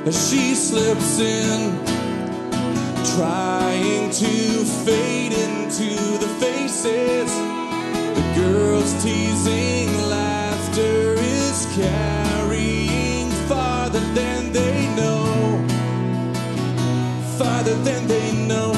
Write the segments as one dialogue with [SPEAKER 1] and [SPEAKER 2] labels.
[SPEAKER 1] She slips in, trying to fade into the faces. The girls teasing, laughter is carrying farther than they know, farther than they know.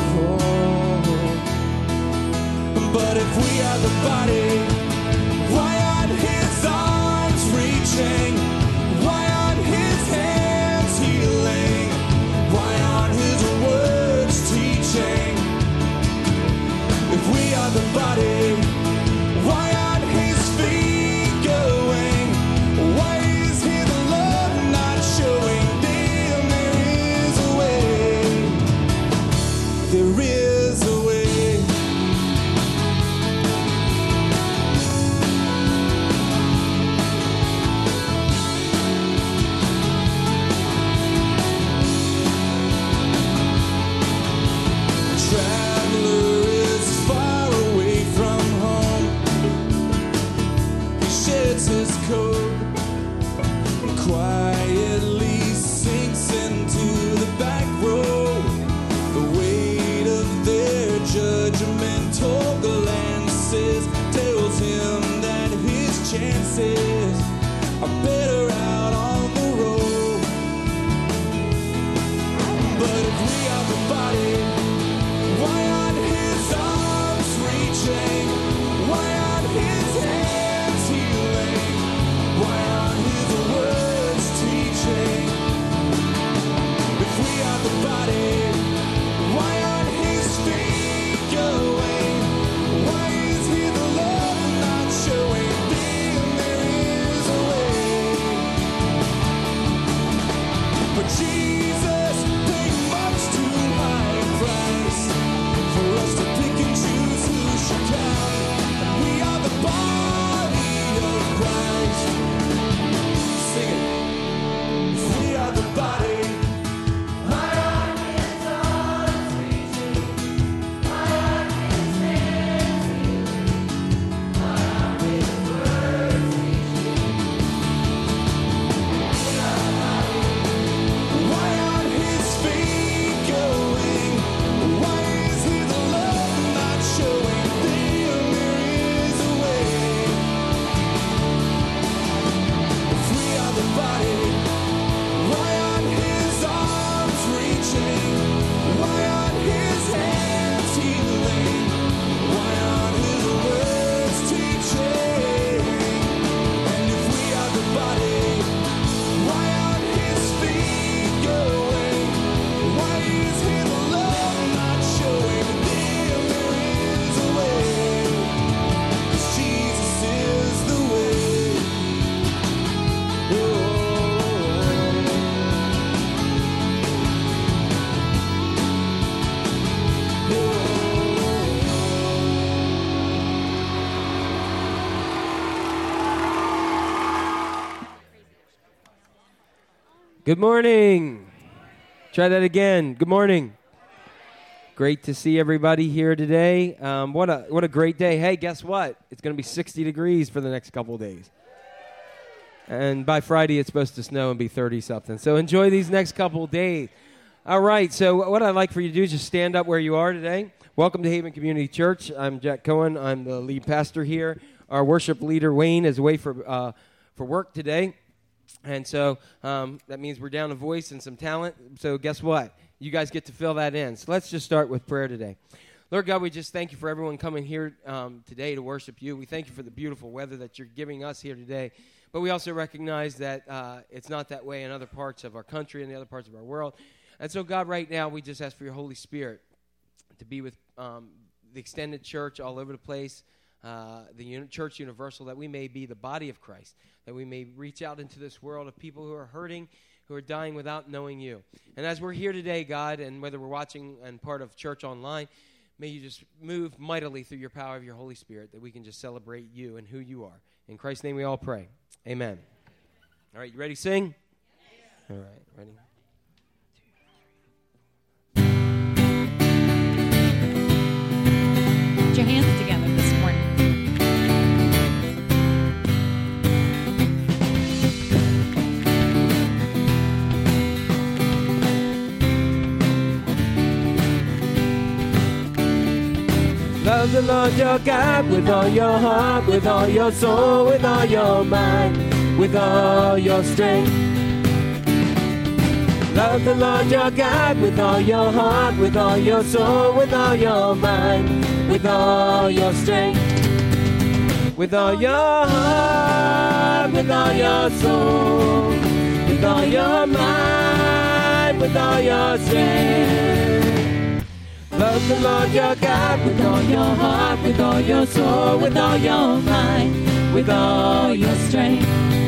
[SPEAKER 1] But if we are the body, why aren't his arms reaching? Why aren't his hands healing? Why aren't his words teaching? If we are the body, why aren't his feet going? Why is his love not showing? Damn, there is a way. There is a way. Traveler is far away from home. He sheds his coat and quietly sinks into the back row. The weight of their judgmental glances tells him that his chances are better out on the road. But if we are the body, why aren't his arms reaching? Why aren't his hands healing? Why aren't his words teaching? If we are the body, why aren't his feet going? Why is his love not showing? Damn, there is a way. But Jesus paid much too high a price for us to pick and choose who should count. And we are the body of Christ. Sing it. If we are the body, why aren't his arms reaching? Why aren't his hands healing? Why aren't his words teaching? Why aren't his feet going? Why is his love not showing? Damn, there is a way. If we are the body, why aren't his arms reaching? Why aren't his hands healing? Why aren't his words teaching? And if we are the body, why aren't his feet going? Why is his love not showing? Damn, there is a way. 'Cause Jesus is the way.
[SPEAKER 2] Good morning. Try that again. Good morning. Great to see everybody here today. What a great day. Hey, guess what? It's going to be 60 degrees for the next couple of days. And by Friday, it's supposed to snow and be 30-something. So enjoy these next couple of days. All right, so what I'd like for you to do is just stand up where you are today. Welcome to Haven Community Church. I'm Jack Cohen. I'm the lead pastor here. Our worship leader, Wayne, is away for work today. And so that means we're down a voice and some talent. So guess what? You guys get to fill that in. So let's just start with prayer today. Lord God, we just thank you for everyone coming here today to worship you. We thank you for the beautiful weather that you're giving us here today. But we also recognize that it's not that way in other parts of our country and the other parts of our world. And so, God, right now, we just ask for your Holy Spirit to be with the extended church all over the place, the church universal, that we may be the body of Christ, that we may reach out into this world of people who are hurting, who are dying without knowing you. And as we're here today, God, and whether we're watching and part of church online, may you just move mightily through your power of your Holy Spirit, that we can just celebrate you and who you are. In Christ's name we all pray. Amen. All right, you ready to sing? All right, ready?
[SPEAKER 3] Put your hands together this morning.
[SPEAKER 2] Love the Lord your God with all your heart, with all your soul, with all your mind, with all your strength. Love the Lord your God with all your heart, with all your soul, with all your mind, with all your strength. With all your heart, with all your soul, with all your mind, with all your strength. Love the Lord your God with all your heart, with all your soul, with all your mind, with all your strength.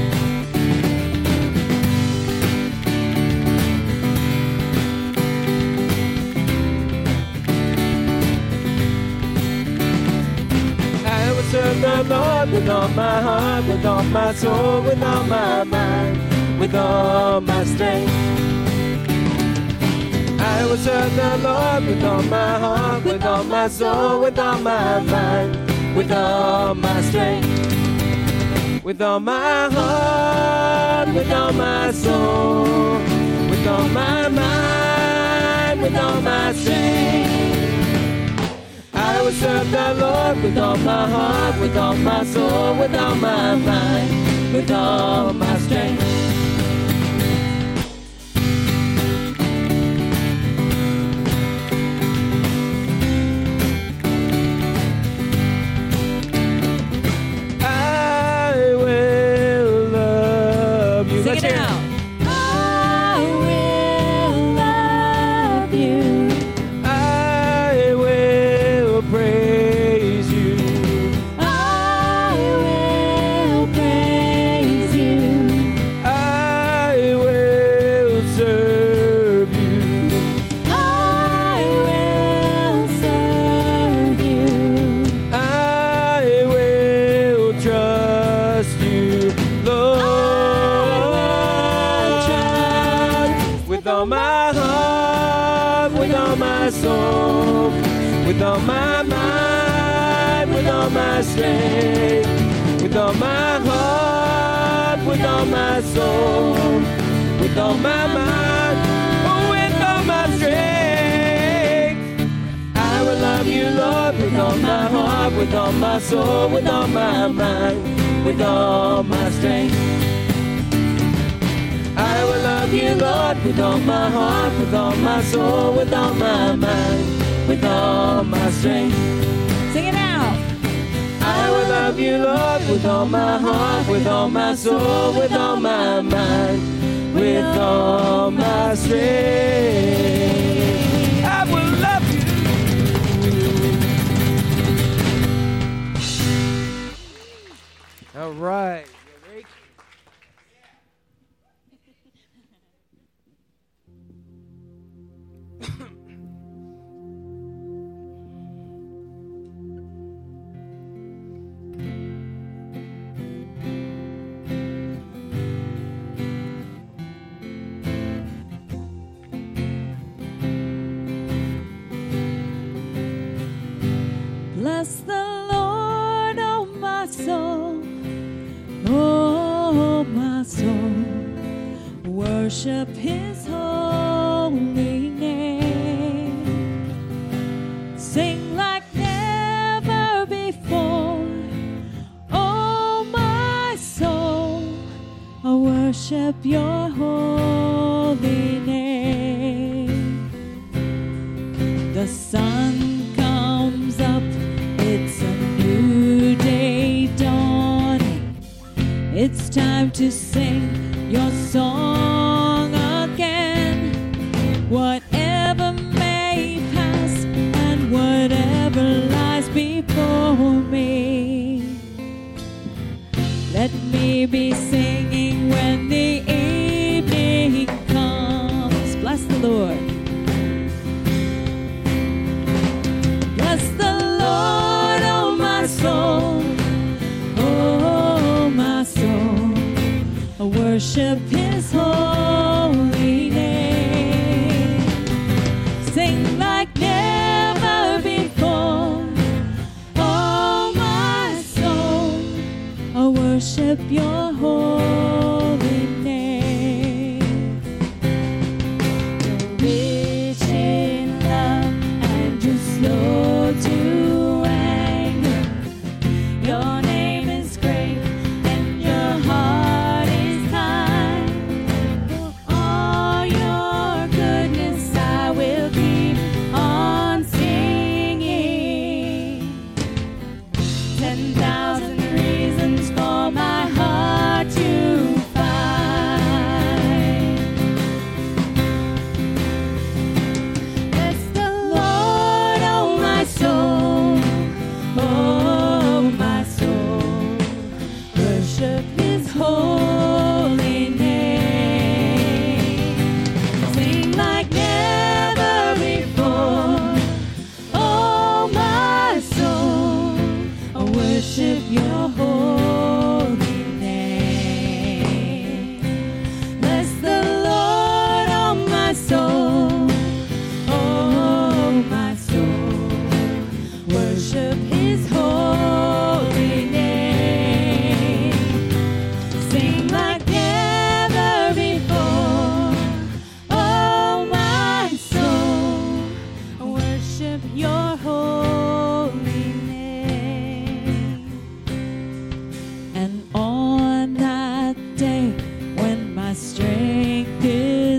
[SPEAKER 2] I will serve the Lord with all my heart, with all my soul, with all my mind, with all my strength. I will serve the Lord with all my heart, with all my soul, with all my mind, with all my strength. With all my heart, with all my soul, with all my mind, with all my strength. I will serve the Lord with all my heart, with all my soul, with all my mind, with all my strength. I will love you.
[SPEAKER 3] Sing it out. I will love you.
[SPEAKER 2] I will praise you.
[SPEAKER 3] I will praise you.
[SPEAKER 2] I will serve you.
[SPEAKER 3] I will serve you.
[SPEAKER 2] I will trust you, Lord. With all my heart, with all my soul, with all my mind, with all my strength, with all my heart, with all my soul, with all my mind, oh, with all my strength. I will love you, Lord, with all my heart, with all my soul, with all my mind, with all my strength. I will love you, Lord, with all my heart, with all my soul, with all my mind, with all my strength.
[SPEAKER 3] Sing it out.
[SPEAKER 2] I will love you, Lord, with all my heart, with all my soul, with all my mind, with all my strength. I will love you. All right.
[SPEAKER 3] Bless the Lord, oh my soul, oh my soul. Worship His holy name. Sing like never before, oh my soul. I worship Your holy name. The sun comes up. It's a new day dawning. It's time to sing Your song again. Whatever may pass and whatever lies before me, let me be singing when the evening comes. Bless the Lord. Bless the Lord, oh my soul, oh my soul. I worship His holy name. Sing like never before, oh my soul. I worship Your holy name. You're rich in love and You're slow to anger.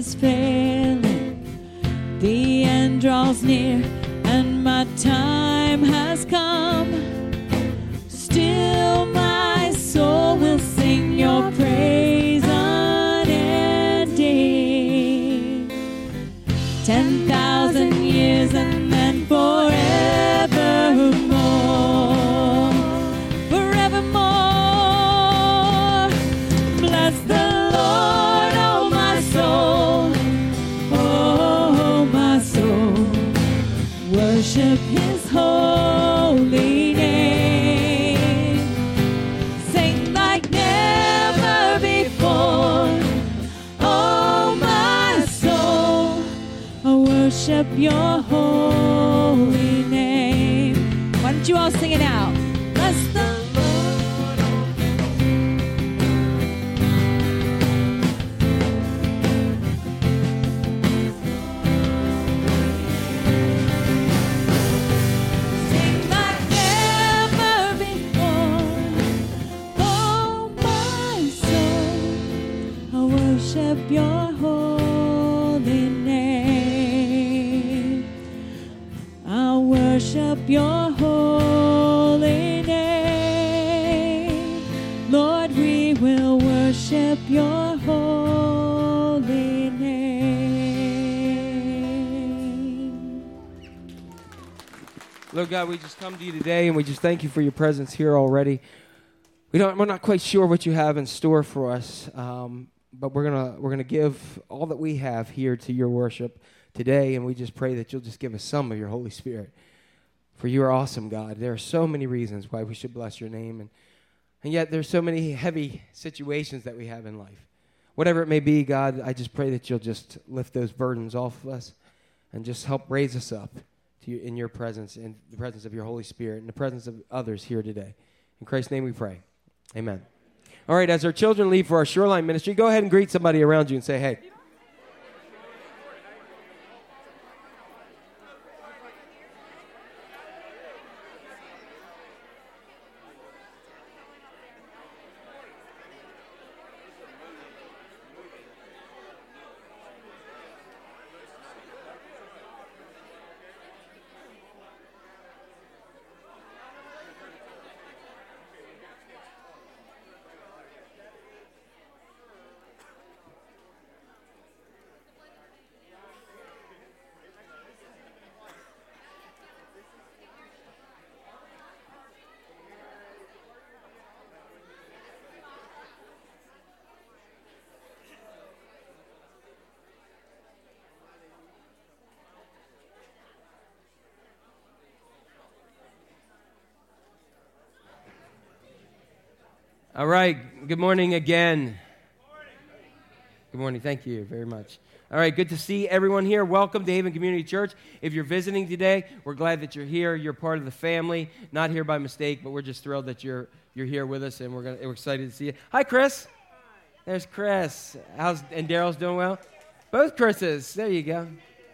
[SPEAKER 3] is failing, the end draws near, and my time has come. Still my soul will sing your praise unending. 10,000 years and then forevermore, forevermore. Bless the Lord, oh my soul, oh my soul. Worship his holy name. Sing like never before, oh my soul. I worship your holy name. Why don't you all sing it out? Bless the Lord, sing like never before, oh my soul. I worship your holy name. I worship your holy name. Lord, we will worship your holy name.
[SPEAKER 2] Lord God, we just come to you today, and we just thank you for your presence here already. We're not quite sure what you have in store for us, but we're gonna give all that we have here to your worship today, and we just pray that you'll just give us some of your Holy Spirit. For you are awesome, God. There are so many reasons why we should bless your name, and yet there's so many heavy situations that we have in life. Whatever it may be, God, I just pray that you'll just lift those burdens off of us and just help raise us up to you in your presence, in the presence of your Holy Spirit, in the presence of others here today. In Christ's name we pray. Amen. All right, as our children leave for our Shoreline ministry, go ahead and greet somebody around you and say, hey. All right, good morning again. Good morning, thank you very much. All right, good to see everyone here. Welcome to Haven Community Church. If you're visiting today, we're glad that you're here. You're part of the family, not here by mistake, but we're just thrilled that you're here with us, and we're excited to see you. Hi, Chris. There's Chris. And Daryl's doing well? Both Chris's. There you go.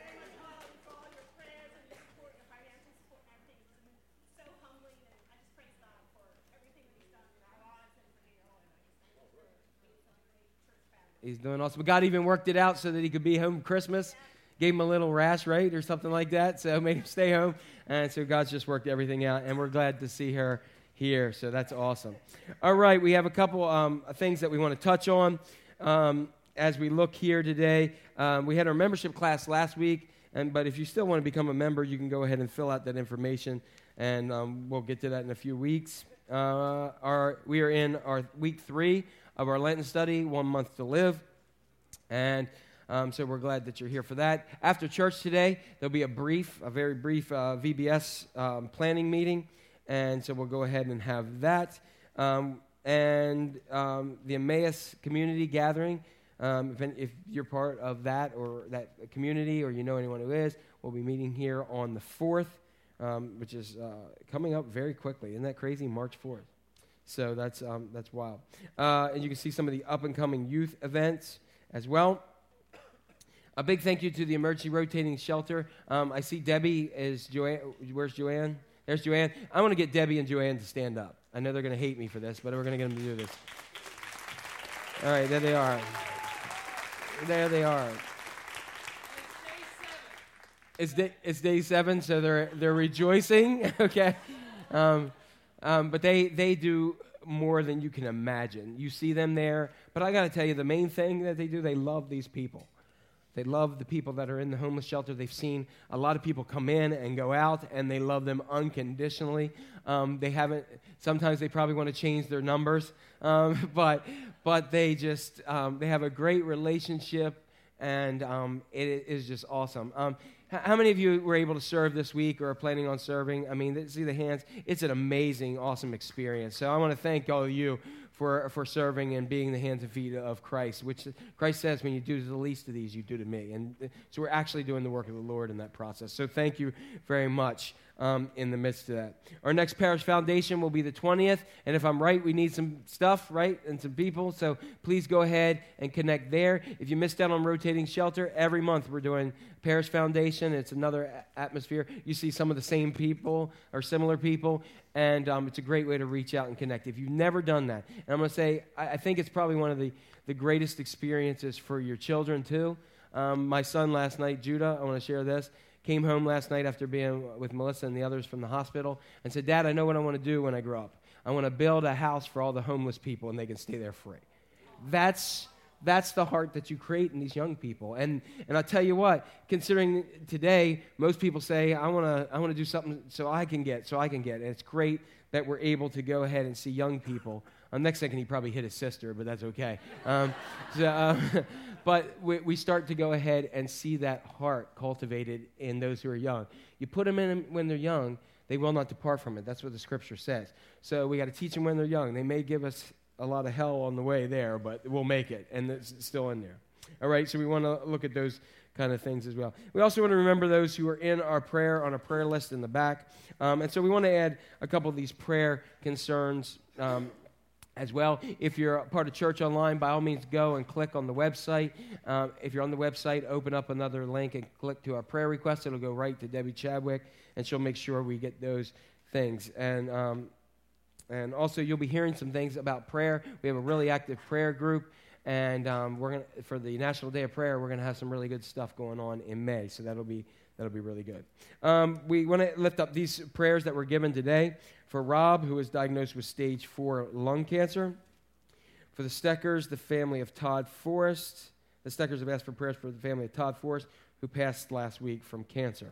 [SPEAKER 2] He's doing awesome. But God even worked it out so that he could be home Christmas. Gave him a little rash, right, or something like that. So made him stay home. And so God's just worked everything out. And we're glad to see her here. So that's awesome. All right, we have a couple things that we want to touch on as we look here today. We had our membership class last week. But if you still want to become a member, you can go ahead and fill out that information. And we'll get to that in a few weeks. We are in our week 3 of our Lenten study, 1 month to live. And so we're glad that you're here for that. After church today, there'll be a very brief VBS planning meeting. And so we'll go ahead and have that. And the Emmaus community gathering, if you're part of that or that community or you know anyone who is, we'll be meeting here on the 4th, which is coming up very quickly. Isn't that crazy? March 4th. So that's wild. And you can see some of the up-and-coming youth events as well. A big thank you to the Emergency Rotating Shelter. I see Debbie is Joanne. Where's Joanne? There's Joanne. I want to get Debbie and Joanne to stand up. I know they're going to hate me for this, but we're going to get them to do this. All right, there they are. There they are. It's day 7, so they're rejoicing. Okay, but they do more than you can imagine. You see them there, but I got to tell you, the main thing that they do, they love these people. They love the people that are in the homeless shelter. They've seen a lot of people come in and go out, and they love them unconditionally. Sometimes they probably want to change their numbers, but they just, they have a great relationship, and it is just awesome. How many of you were able to serve this week or are planning on serving? I mean, see the hands. It's an amazing, awesome experience. So I want to thank all of you for serving and being the hands and feet of Christ, which Christ says, when you do to the least of these, you do to me. And so we're actually doing the work of the Lord in that process. So thank you very much in the midst of that. Our next parish foundation will be the 20th. And if I'm right, we need some stuff, right, and some people. So please go ahead and connect there. If you missed out on rotating shelter, every month we're doing parish foundation. It's another atmosphere. You see some of the same people or similar people. And it's a great way to reach out and connect. If you've never done that, and I'm going to say, I think it's probably one of the greatest experiences for your children, too. My son last night, Judah, I want to share this, came home last night after being with Melissa and the others from the hospital and said, Dad, I know what I want to do when I grow up. I want to build a house for all the homeless people, and they can stay there free. That's the heart that you create in these young people. And I'll tell you what, considering today, most people say, I want to do something so I can get. And it's great that we're able to go ahead and see young people. Next second, he probably hit his sister, but that's okay. But we start to go ahead and see that heart cultivated in those who are young. You put them in when they're young, they will not depart from it. That's what the Scripture says. So we got to teach them when they're young. They may give us a lot of hell on the way there, but we'll make it, and it's still in there. All right, so we want to look at those kind of things as well. We also want to remember those who are on our prayer list in the back. And so we want to add a couple of these prayer concerns as well. If you're a part of Church Online, by all means, go and click on the website. If you're on the website, open up another link and click to our prayer request. It'll go right to Debbie Chadwick, and she'll make sure we get those things. And also, you'll be hearing some things about prayer. We have a really active prayer group, and for the National Day of Prayer, we're going to have some really good stuff going on in May, so that'll be really good. We want to lift up these prayers that were given today for Rob, who was diagnosed with stage 4 lung cancer, for the Steckers, the family of Todd Forrest. The Steckers have asked for prayers for the family of Todd Forrest, who passed last week from cancer.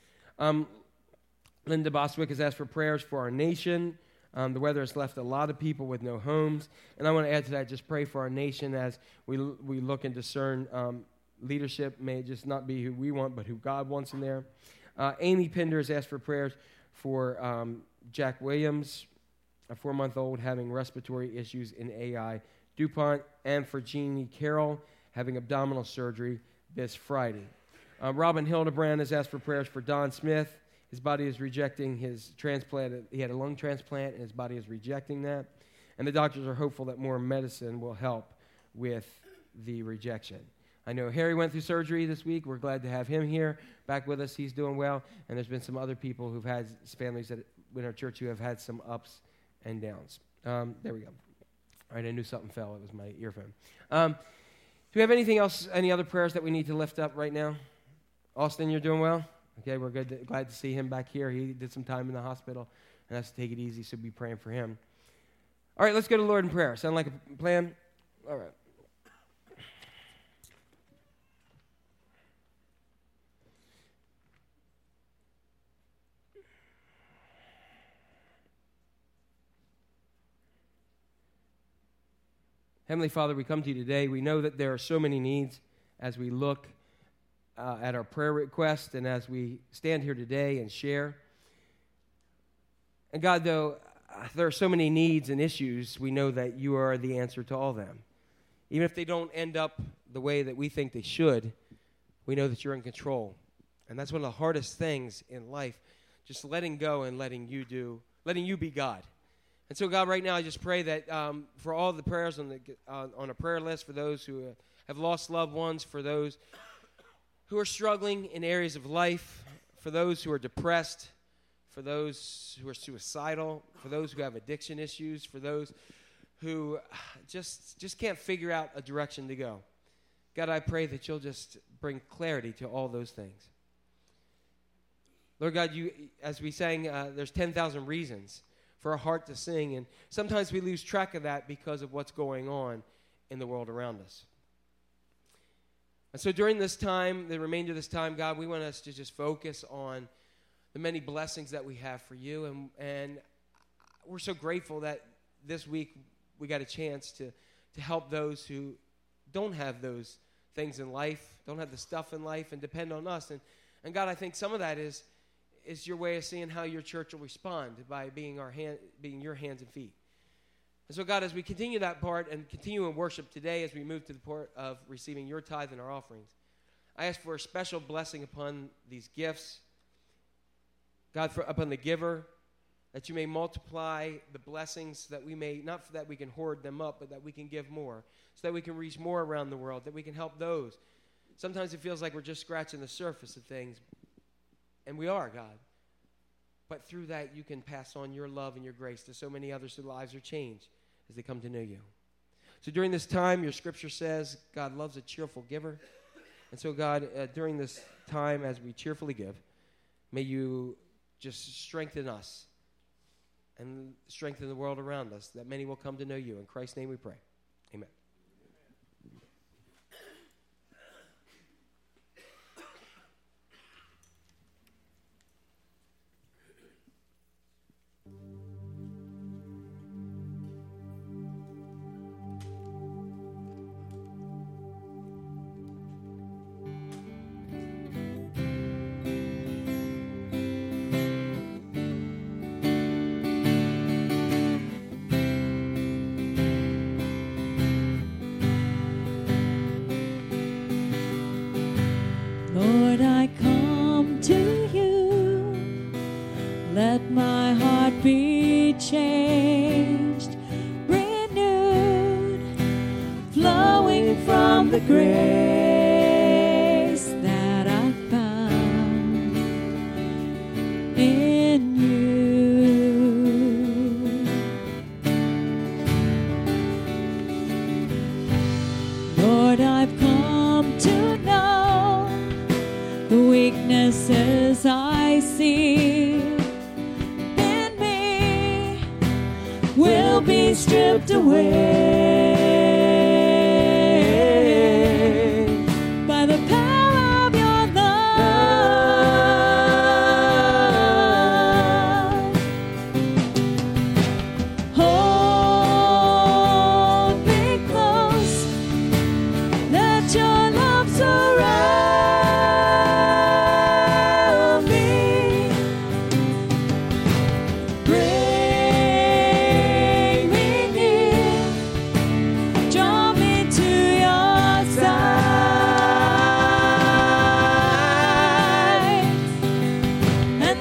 [SPEAKER 2] Linda Boswick has asked for prayers for our nation. The weather has left a lot of people with no homes. And I want to add to that, just pray for our nation as we look and discern leadership may just not be who we want, but who God wants in there. Amy Pinder has asked for prayers for Jack Williams, a 4-month-old having respiratory issues in AI DuPont, and for Jeannie Carroll having abdominal surgery this Friday. Robin Hildebrand has asked for prayers for Don Smith. His body is rejecting his transplant. He had a lung transplant, and his body is rejecting that. And the doctors are hopeful that more medicine will help with the rejection. I know Harry went through surgery this week. We're glad to have him here, back with us. He's doing well. And there's been some other people who've had families in our church who have had some ups and downs. There we go. All right, I knew something fell. It was my earphone. Do we have anything else, any other prayers that we need to lift up right now? Austin, you're doing well? Okay, we're glad to see him back here. He did some time in the hospital, and has to take it easy, so be praying for him. All right, let's go to the Lord in prayer. Sound like a plan? All right. Heavenly Father, we come to you today. We know that there are so many needs as we look at our prayer request and as we stand here today and share. And God, though there are so many needs and issues, we know that you are the answer to all of them. Even if they don't end up the way that we think they should, we know that you're in control. And that's one of the hardest things in life, just letting go and letting you be God. And so, God, right now I just pray that for all the prayers on a prayer list, for those who have lost loved ones, for those who are struggling in areas of life, for those who are depressed, for those who are suicidal, for those who have addiction issues, for those who just can't figure out a direction to go. God, I pray that you'll just bring clarity to all those things. Lord God, you, as we sang, there's 10,000 reasons for a heart to sing, and sometimes we lose track of that because of what's going on in the world around us. And so during this time, the remainder of this time, God, we want us to just focus on the many blessings that we have for you, and we're so grateful that this week we got a chance to help those who don't have those things in life, don't have the stuff in life, and depend on us. And God, I think some of that is your way of seeing how your church will respond by being your hands and feet. And so, God, as we continue that part and continue in worship today, as we move to the part of receiving your tithe and our offerings, I ask for a special blessing upon these gifts. God, upon the giver, that you may multiply the blessings, that we may, not that we can hoard them up, but that we can give more, so that we can reach more around the world, that we can help those. Sometimes it feels like we're just scratching the surface of things, and we are, God. But through that, you can pass on your love and your grace to so many others whose lives are changed as they come to know you. So during this time, your scripture says God loves a cheerful giver. And so, God, during this time as we cheerfully give, may you just strengthen us and strengthen the world around us, that many will come to know you. In Christ's name we pray. Amen.
[SPEAKER 3] Lord, I come to you. Let my heart be changed, renewed, flowing from the grace that I found in you. Lord, I've come to know the weaknesses I see in me will be stripped away by the power of your love. Hold me close, let your love surround me. Bring me near, draw me to your side. And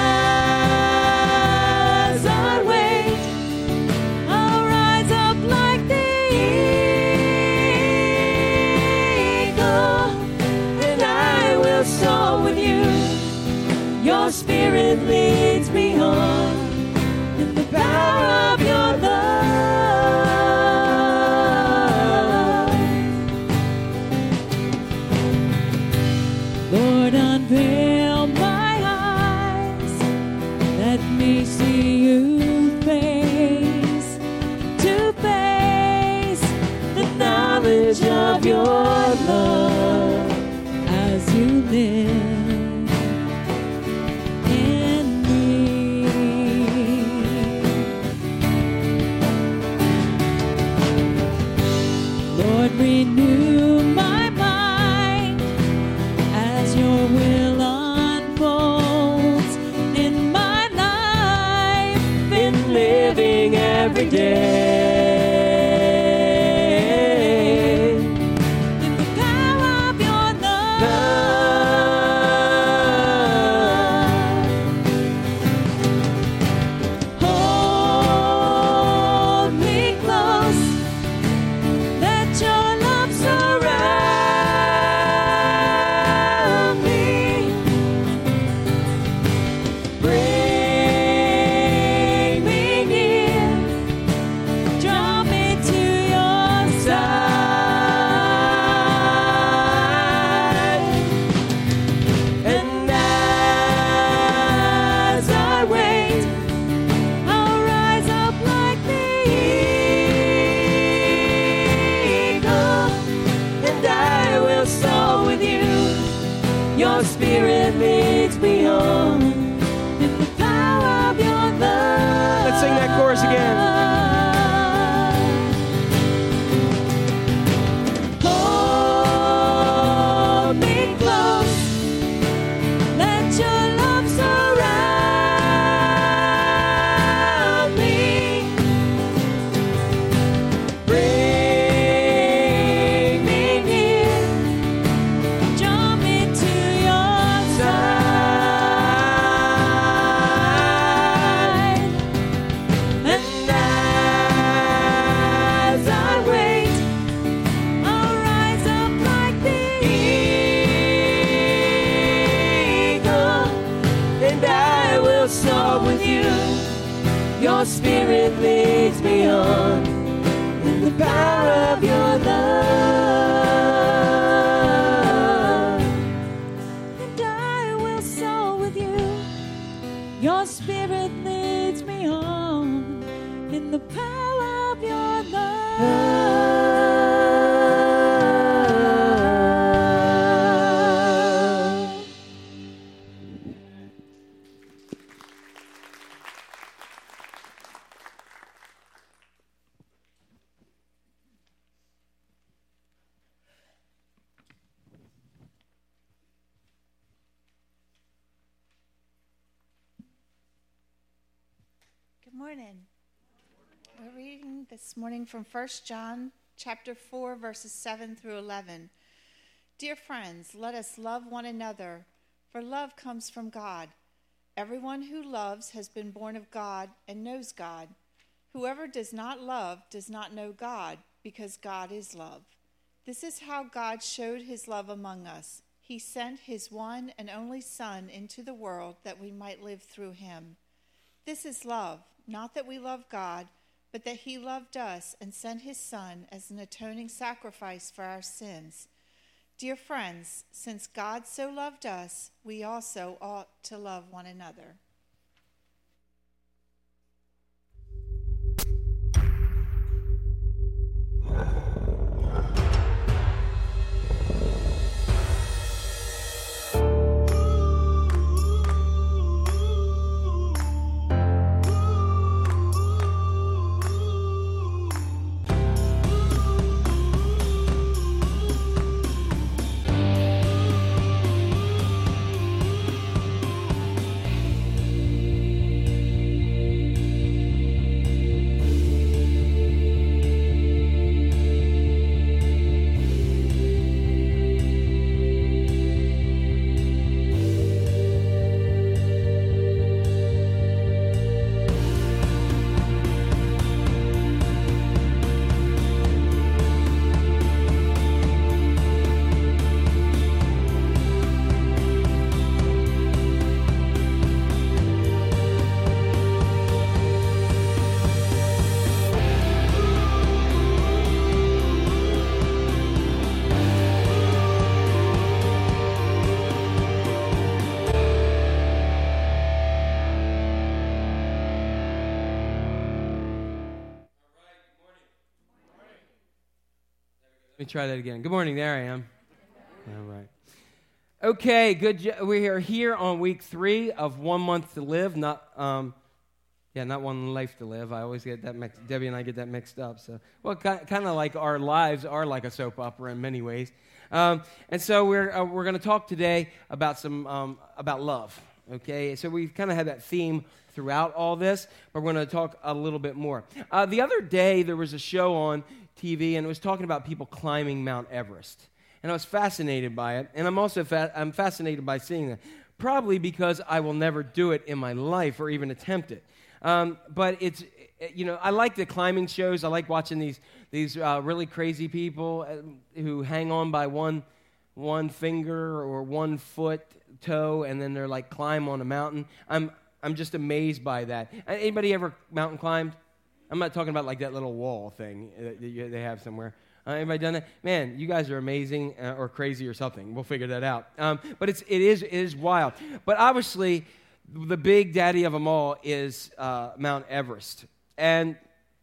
[SPEAKER 3] as I wait, I'll rise up like the eagle, and I will soar with you. Your spirit leads me on in the power of your love. Lord, unveil my eyes, let me see you face to face, the knowledge of your love as you live in me. Lord, renew my mind as your will unfolds in my life, in living every day. In the power of your love. Hold me close, let your love surround me. Bring me near, Your Spirit leads me on in the power of your love. And I will soar with you. Your Spirit leads me on in the power of your love.
[SPEAKER 4] Good morning. We're reading this morning from 1 John chapter 4, verses 7 through 11. Dear friends, let us love one another, for love comes from God. Everyone who loves has been born of God and knows God. Whoever does not love does not know God, because God is love. This is how God showed his love among us. He sent his one and only Son into the world that we might live through him. This is love, not that we love God, but that he loved us and sent his Son as an atoning sacrifice for our sins. Dear friends, since God so loved us, we also ought to love one another.
[SPEAKER 2] Let me try that again. Good morning. There I am. All right. Okay, good. We are here on week 3 of 1 month to live. Not one life to live. I always get that mixed. Debbie and I get that mixed up. So, well, kind of like our lives are like a soap opera in many ways. And so we're going to talk today about about love. Okay, so we've kind of had that theme throughout all this, but we're going to talk a little bit more. The other day there was a show on TV, and it was talking about people climbing Mount Everest. And I was fascinated by it, and I'm also I'm fascinated by seeing that, probably because I will never do it in my life or even attempt it. But it's, I like the climbing shows. I like watching these really crazy people who hang on by one finger or 1 foot toe, and then they're like climb on a mountain. I'm just amazed by that. Anybody ever mountain climbed? I'm not talking about like that little wall thing that they have somewhere. Anybody done that? Man, you guys are amazing or crazy or something. We'll figure that out. But it is wild. But obviously, the big daddy of them all is Mount Everest. And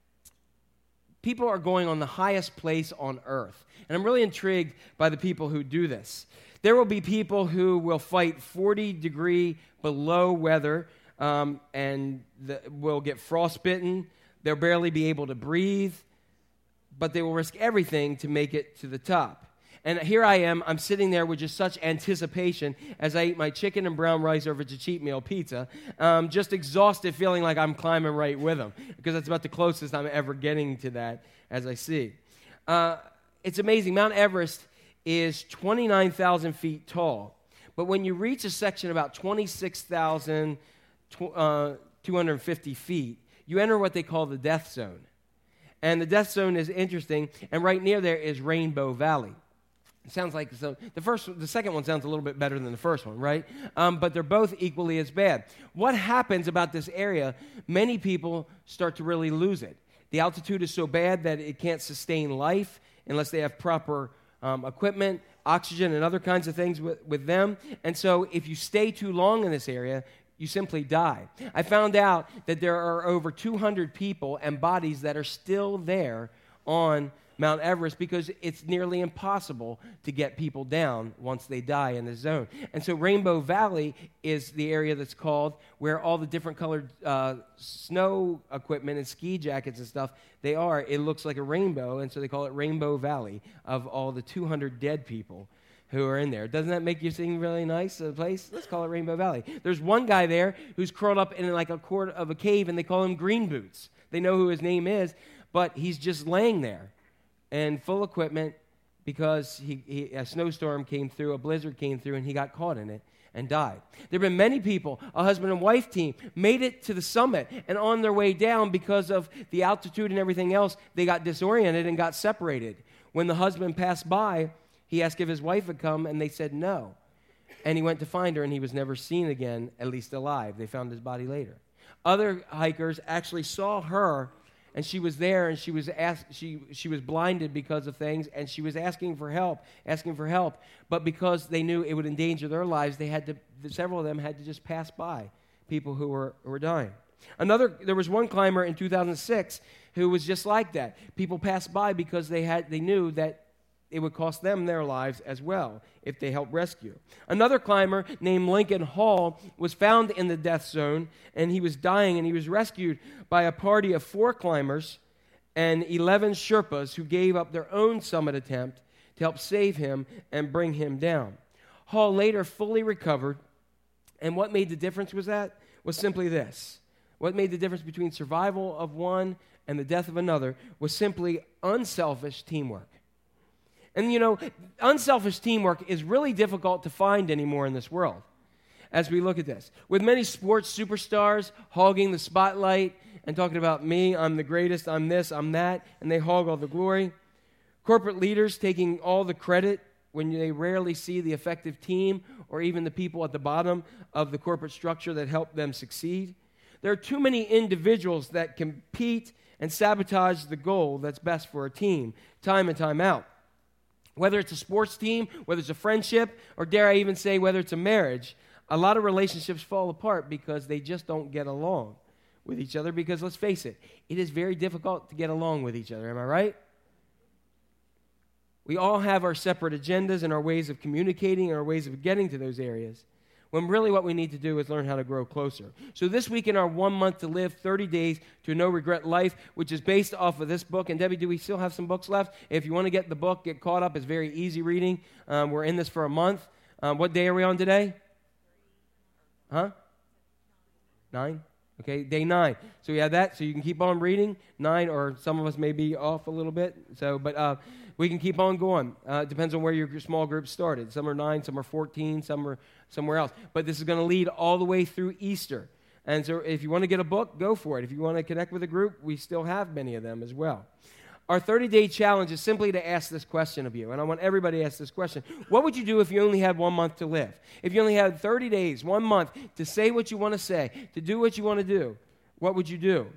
[SPEAKER 2] people are going on the highest place on earth. And I'm really intrigued by the people who do this. There will be people who will fight 40-degree below weather and will get frostbitten. They'll barely be able to breathe, but they will risk everything to make it to the top. And here I am, I'm sitting there with just such anticipation as I eat my chicken and brown rice over to cheat meal pizza, just exhausted, feeling like I'm climbing right with them, because that's about the closest I'm ever getting to that as I see. It's amazing. Mount Everest is 29,000 feet tall, but when you reach a section about 26,250 feet, you enter what they call the death zone. And the death zone is interesting, and right near there is Rainbow Valley. It sounds like the second one sounds a little bit better than the first one, right? But they're both equally as bad. What happens about this area? Many people start to really lose it. The altitude is so bad that it can't sustain life unless they have proper equipment, oxygen, and other kinds of things with them. And so if you stay too long in this area, you simply die. I found out that there are over 200 people and bodies that are still there on Mount Everest because it's nearly impossible to get people down once they die in the zone. And so Rainbow Valley is the area that's called where all the different colored snow equipment and ski jackets and stuff, it looks like a rainbow, and so they call it Rainbow Valley of all the 200 dead people who are in there. Doesn't that make you seem really nice, the place? Let's call it Rainbow Valley. There's one guy there who's curled up in like a quart of a cave, and they call him Green Boots. They know who his name is, but he's just laying there and full equipment because a snowstorm came through, a blizzard came through, and he got caught in it and died. There have been many people, a husband and wife team, made it to the summit, and on their way down, because of the altitude and everything else, they got disoriented and got separated. When the husband passed by, he asked if his wife would come, and they said no. And he went to find her, and he was never seen again, at least alive. They found his body later. Other hikers actually saw her, and she was there, and she was blinded because of things, and she was asking for help. But because they knew it would endanger their lives, several of them had to just pass by people who were dying. There was one climber in 2006 who was just like that. People passed by because they knew that it would cost them their lives as well if they helped rescue. Another climber named Lincoln Hall was found in the death zone, and he was dying, and he was rescued by a party of 4 climbers and 11 Sherpas who gave up their own summit attempt to help save him and bring him down. Hall later fully recovered, and what made the difference was simply this. What made the difference between survival of one and the death of another was simply unselfish teamwork. And, unselfish teamwork is really difficult to find anymore in this world as we look at this. With many sports superstars hogging the spotlight and talking about me, I'm the greatest, I'm this, I'm that, and they hog all the glory. Corporate leaders taking all the credit when they rarely see the effective team or even the people at the bottom of the corporate structure that help them succeed. There are too many individuals that compete and sabotage the goal that's best for a team, time and time out. Whether it's a sports team, whether it's a friendship, or dare I even say whether it's a marriage, a lot of relationships fall apart because they just don't get along with each other because, let's face it, it is very difficult to get along with each other. Am I right? We all have our separate agendas and our ways of communicating and our ways of getting to those areas, when really what we need to do is learn how to grow closer. So this week in our 1 month to live, 30 days to a no-regret life, which is based off of this book. And Debbie, do we still have some books left? If you want to get the book, get caught up. It's very easy reading. We're in this for a month. What day are we on today? 9? Okay, day 9. So we have that, so you can keep on reading. 9, or some of us may be off a little bit. But we can keep on going. It depends on where your small group started. Some are 9, some are 14, some are somewhere else. But this is going to lead all the way through Easter. And so if you want to get a book, go for it. If you want to connect with a group, we still have many of them as well. Our 30-day challenge is simply to ask this question of you, and I want everybody to ask this question. What would you do if you only had 1 month to live? If you only had 30 days, 1 month, to say what you want to say, to do what you want to do, what would you do?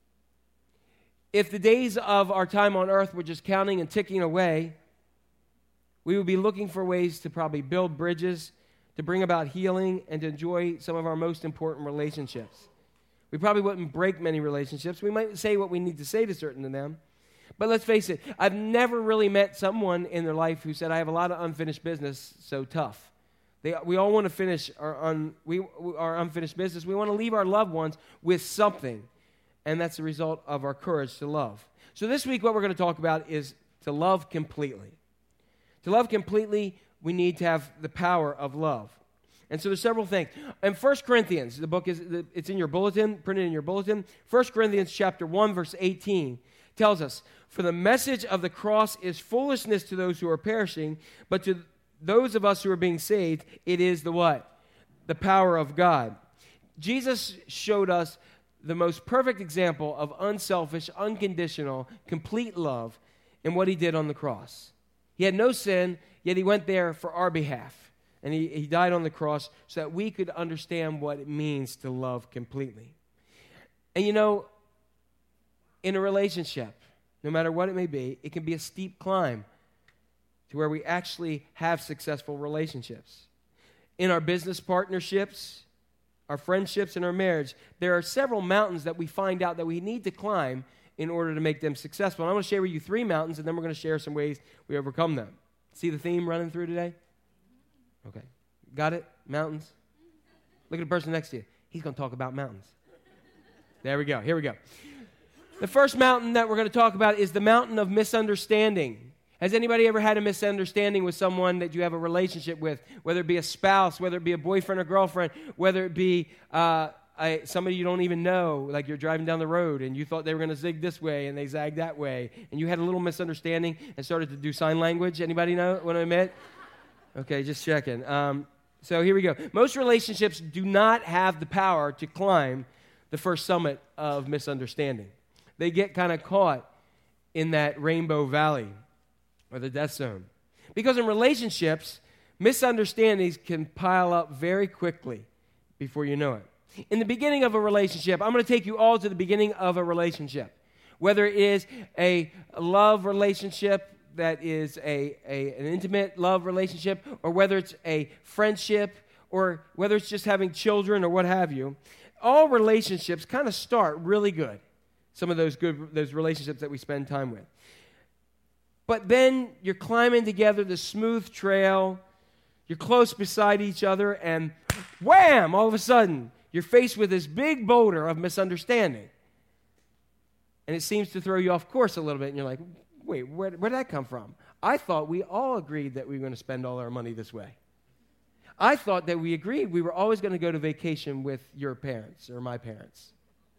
[SPEAKER 2] If the days of our time on earth were just counting and ticking away, we would be looking for ways to probably build bridges, to bring about healing, and to enjoy some of our most important relationships. We probably wouldn't break many relationships. We might say what we need to say to certain of them. But let's face it, I've never really met someone in their life who said, I have a lot of unfinished business, so tough. We all want to finish our unfinished business. We want to leave our loved ones with something, and that's the result of our courage to love. So this week what we're going to talk about is to love completely. To love completely, we need to have the power of love. And so there's several things. In 1 Corinthians, the book it's in your bulletin, printed in your bulletin. 1 Corinthians chapter 1, verse 18 tells us, for the message of the cross is foolishness to those who are perishing, but to those of us who are being saved, it is the what? The power of God. Jesus showed us the most perfect example of unselfish, unconditional, complete love in what he did on the cross. He had no sin, yet he went there for our behalf. And he died on the cross so that we could understand what it means to love completely. And you know, in a relationship, no matter what it may be, it can be a steep climb to where we actually have successful relationships. In our business partnerships, our friendships, and our marriage, there are several mountains that we find out that we need to climb in order to make them successful. And I'm going to share with you 3 mountains, and then we're going to share some ways we overcome them. See the theme running through today? Okay. Got it? Mountains? Look at the person next to you. He's going to talk about mountains. There we go. Here we go. The first mountain that we're going to talk about is the mountain of misunderstanding. Has anybody ever had a misunderstanding with someone that you have a relationship with, whether it be a spouse, whether it be a boyfriend or girlfriend, whether it be somebody you don't even know, like you're driving down the road and you thought they were going to zig this way and they zagged that way, and you had a little misunderstanding and started to do sign language? Anybody know what I meant? Okay, just checking. So here we go. Most relationships do not have the power to climb the first summit of misunderstanding. They get kind of caught in that rainbow valley or the death zone. Because in relationships, misunderstandings can pile up very quickly before you know it. In the beginning of a relationship, I'm going to take you all to the beginning of a relationship. Whether it is a love relationship that is an intimate love relationship, or whether it's a friendship, or whether it's just having children or what have you, all relationships kind of start really good. Some of those relationships that we spend time with. But then you're climbing together the smooth trail, you're close beside each other, and wham, all of a sudden, you're faced with this big boulder of misunderstanding. And it seems to throw you off course a little bit, and you're like, wait, where did that come from? I thought we all agreed that we were going to spend all our money this way. I thought that we agreed we were always going to go to vacation with your parents or my parents.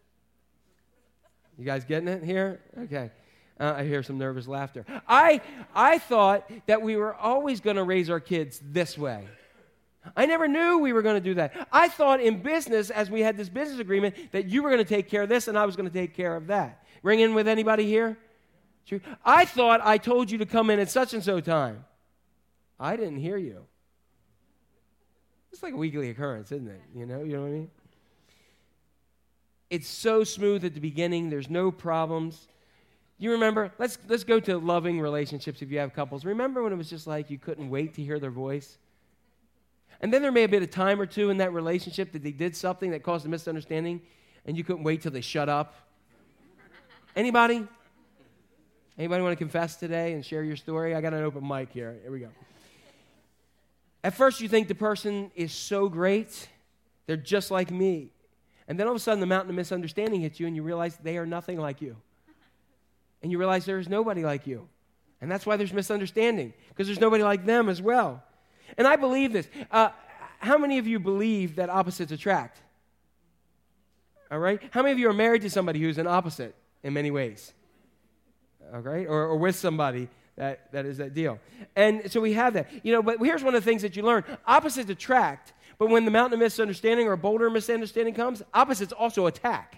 [SPEAKER 2] You guys getting it here? Okay. I hear some nervous laughter. I thought that we were always going to raise our kids this way. I never knew we were going to do that. I thought in business, as we had this business agreement, that you were going to take care of this and I was going to take care of that. Ring in with anybody here? True. I thought I told you to come in at such and so time. I didn't hear you. It's like a weekly occurrence, isn't it? You know what I mean? It's so smooth at the beginning. There's no problems. You remember, let's go to loving relationships if you have couples. Remember when it was just like you couldn't wait to hear their voice? And then there may have been a time or two in that relationship that they did something that caused a misunderstanding, and you couldn't wait till they shut up. Anybody? Anybody want to confess today and share your story? I got an open mic here. Here we go. At first you think the person is so great, they're just like me. And then all of a sudden the mountain of misunderstanding hits you and you realize they are nothing like you. And you realize there is nobody like you. And that's why there's misunderstanding, because there's nobody like them as well. And I believe this. How many of you believe that opposites attract? All right? How many of you are married to somebody who's an opposite in many ways? All right? Or with somebody that is that deal. And so we have that. You know, but here's one of the things that you learn. Opposites attract, but when the mountain of misunderstanding or boulder of misunderstanding comes, opposites also attack.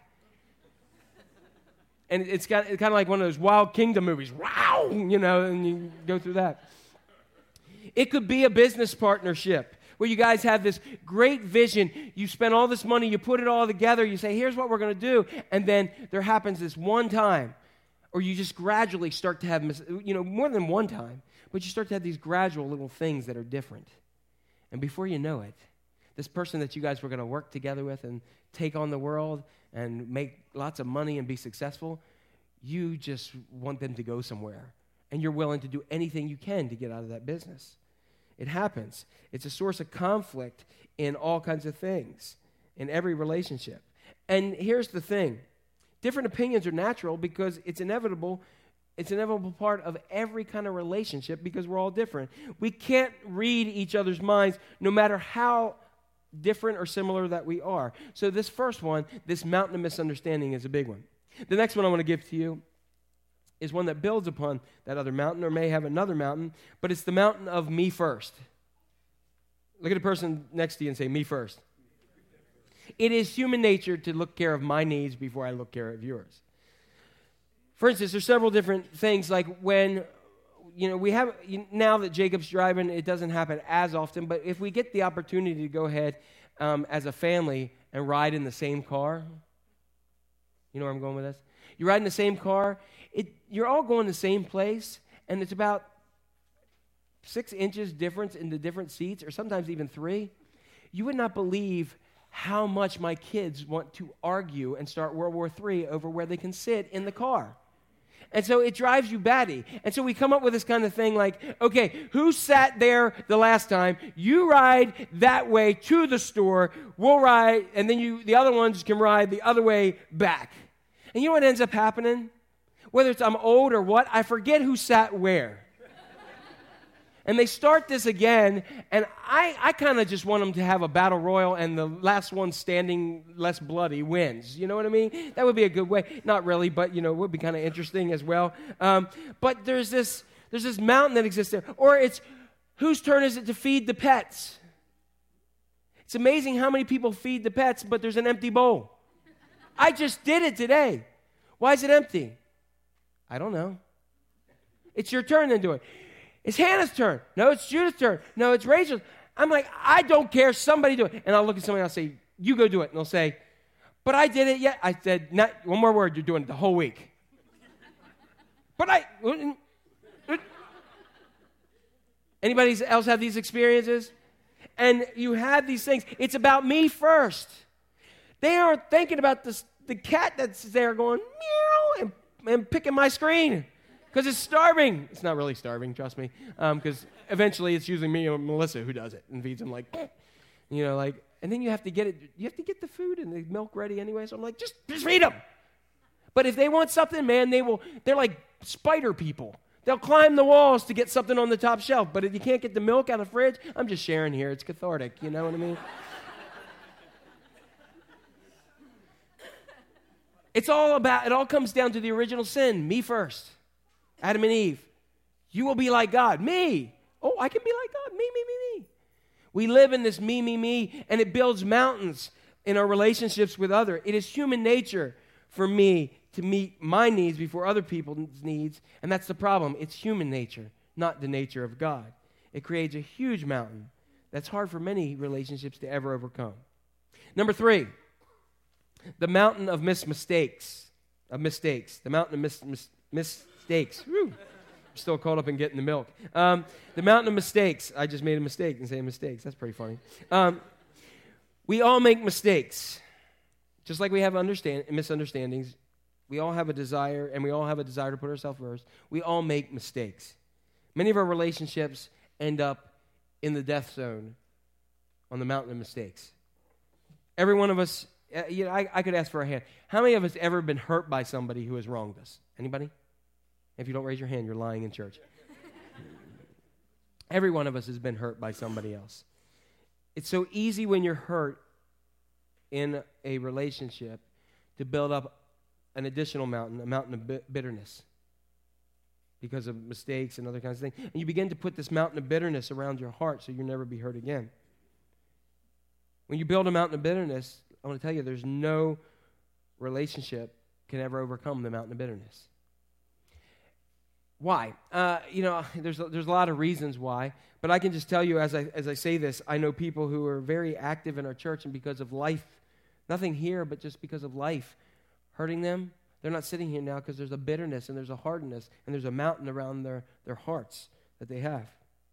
[SPEAKER 2] And it's kind of like one of those Wild Kingdom movies. Wow! You know, and you go through that. It could be a business partnership where you guys have this great vision. You spend all this money, you put it all together, you say, here's what we're going to do. And then there happens this one time, or you just gradually start to have, more than one time, but you start to have these gradual little things that are different. And before you know it, this person that you guys were going to work together with and take on the world and make lots of money and be successful, you just want them to go somewhere. And you're willing to do anything you can to get out of that business. It happens. It's a source of conflict in all kinds of things, in every relationship. And here's the thing. Different opinions are natural because it's inevitable. It's an inevitable part of every kind of relationship because we're all different. We can't read each other's minds no matter how different or similar that we are. So this first one, this mountain of misunderstanding, is a big one. The next one I want to give to you is one that builds upon that other mountain, or may have another mountain, but it's the mountain of me first. Look at the person next to you and say, me first. It is human nature to look care of my needs before I look care of yours. For instance, there's several different things, like when now that Jacob's driving, it doesn't happen as often, but if we get the opportunity to go ahead as a family and ride in the same car, you know where I'm going with this? You ride in the same car, you're all going the same place, and it's about 6 inches difference in the different seats, or sometimes even 3. You would not believe how much my kids want to argue and start World War III over where they can sit in the car. And so it drives you batty. And so we come up with this kind of thing like, okay, who sat there the last time? You ride that way to the store. We'll ride, and then the other ones can ride the other way back. And you know what ends up happening? Whether it's I'm old or what, I forget who sat where. And they start this again, and I kind of just want them to have a battle royal, and the last one standing less bloody wins. You know what I mean? That would be a good way. Not really, but, it would be kind of interesting as well. But there's this mountain that exists there. Or it's, whose turn is it to feed the pets? It's amazing how many people feed the pets, but there's an empty bowl. I just did it today. Why is it empty? I don't know. It's your turn to do it. It's Hannah's turn. No, it's Judith's turn. No, it's Rachel's. I'm like, I don't care. Somebody do it. And I'll look at somebody and I'll say, you go do it. And they'll say, but I did it yet. I said, not one more word. You're doing it the whole week. But anybody else have these experiences? And you have these things. It's about me first. They aren't thinking about the cat that's there going, meow, and picking my screen. Because it's starving. It's not really starving, trust me. Because eventually it's usually me or Melissa who does it and feeds them and then you have to get it. You have to get the food and the milk ready anyway. So I'm like, just feed them. But if they want something, man, they're like spider people. They'll climb the walls to get something on the top shelf. But if you can't get the milk out of the fridge, I'm just sharing here. It's cathartic. You know what I mean? It all comes down to the original sin, me first. Adam and Eve, you will be like God. Me. Oh, I can be like God. Me. We live in this me, and it builds mountains in our relationships with others. It is human nature for me to meet my needs before other people's needs, and that's the problem. It's human nature, not the nature of God. It creates a huge mountain that's hard for many relationships to ever overcome. Number 3, the mountain of mistakes. The mountain of mistakes. Woo. I'm still caught up in getting the milk. The mountain of mistakes. I just made a mistake in saying mistakes. That's pretty funny. We all make mistakes. Just like we have misunderstandings. We all have a desire, and we all have a desire to put ourselves first. We all make mistakes. Many of our relationships end up in the death zone on the mountain of mistakes. Every one of us, I could ask for a hand. How many of us ever been hurt by somebody who has wronged us? Anybody? If you don't raise your hand, you're lying in church. Every one of us has been hurt by somebody else. It's so easy when you're hurt in a relationship to build up an additional mountain, a mountain of bitterness because of mistakes and other kinds of things. And you begin to put this mountain of bitterness around your heart so you'll never be hurt again. When you build a mountain of bitterness, I want to tell you there's no relationship can ever overcome the mountain of bitterness. Why? There's a lot of reasons why, but I can just tell you as I say this, I know people who are very active in our church, and because of life, nothing here, but just because of life hurting them, they're not sitting here now because there's a bitterness and there's a hardness and there's a mountain around their hearts that they have.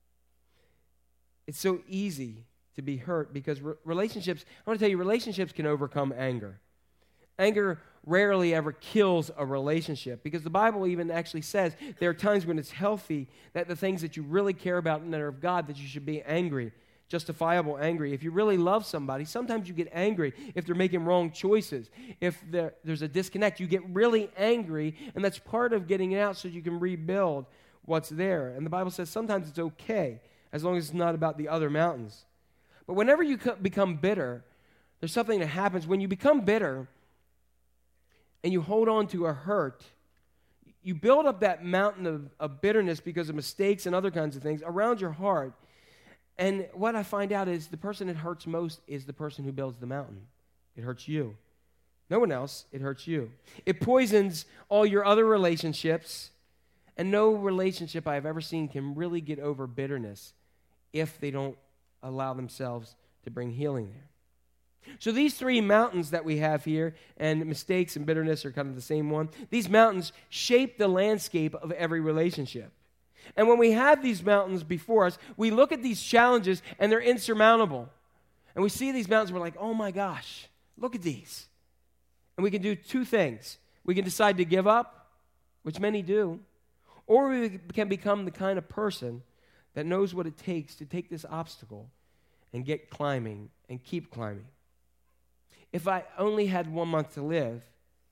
[SPEAKER 2] It's so easy to be hurt because relationships, I want to tell you, relationships can overcome anger. Anger rarely ever kills a relationship because the Bible even actually says there are times when it's healthy that the things that you really care about and that are of God, that you should be angry, justifiable angry. If you really love somebody, sometimes you get angry if they're making wrong choices. If there's a disconnect, you get really angry, and that's part of getting it out so you can rebuild what's there. And the Bible says sometimes it's okay as long as it's not about the other mountains. But whenever you become bitter, there's something that happens. When you become bitter and you hold on to a hurt, you build up that mountain of bitterness because of mistakes and other kinds of things around your heart. And what I find out is the person that hurts most is the person who builds the mountain. It hurts you. No one else, it hurts you. It poisons all your other relationships, And no relationship I've ever seen can really get over bitterness if they don't allow themselves to bring healing there. So these three mountains that we have here, and mistakes and bitterness are kind of the same one, these mountains shape the landscape of every relationship. And when we have these mountains before us, we look at these challenges and they're insurmountable. And we see these mountains, we're like, oh my gosh, look at these. And we can do two things. We can decide to give up, which many do, or we can become the kind of person that knows what it takes to take this obstacle and get climbing and keep climbing. If I only had 1 month to live,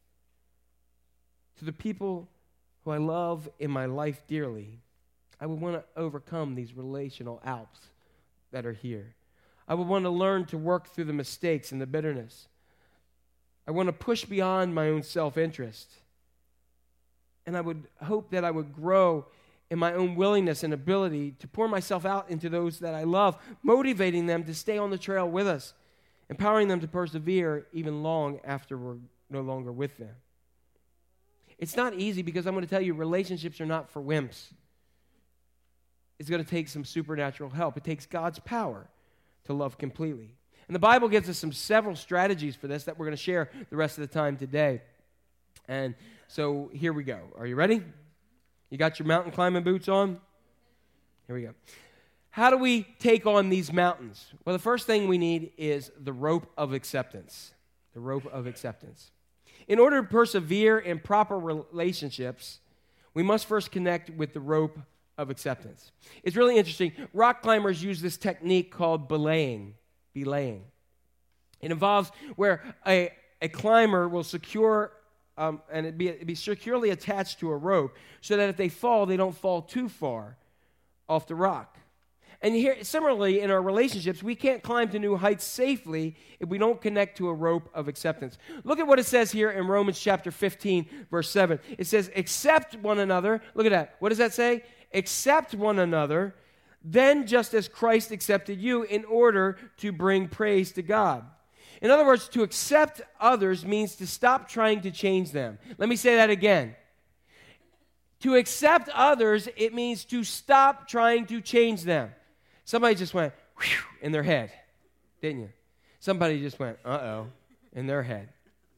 [SPEAKER 2] to the people who I love in my life dearly, I would want to overcome these relational Alps that are here. I would want to learn to work through the mistakes and the bitterness. I want to push beyond my own self-interest. And I would hope that I would grow in my own willingness and ability to pour myself out into those that I love, motivating them to stay on the trail with us, empowering them to persevere even long after we're no longer with them. It's not easy because I'm going to tell you, relationships are not for wimps. It's going to take some supernatural help. It takes God's power to love completely. And the Bible gives us several strategies for this that we're going to share the rest of the time today. And so here we go. Are you ready? You got your mountain climbing boots on? Here we go. How do we take on these mountains? Well, the first thing we need is the rope of acceptance. The rope of acceptance. In order to persevere in proper relationships, we must first connect with the rope of acceptance. It's really interesting. Rock climbers use this technique called belaying. It involves where a climber will secure and it be securely attached to a rope so that if they fall, they don't fall too far off the rock. And here, similarly, in our relationships, we can't climb to new heights safely if we don't connect to a rope of acceptance. Look at what it says here in Romans chapter 15, verse 7. It says, accept one another. Look at that. What does that say? Accept one another, then just as Christ accepted you in order to bring praise to God. In other words, to accept others means to stop trying to change them. Let me say that again. To accept others, it means to stop trying to change them. Somebody just went, whew, in their head, didn't you? Somebody just went, uh-oh, in their head.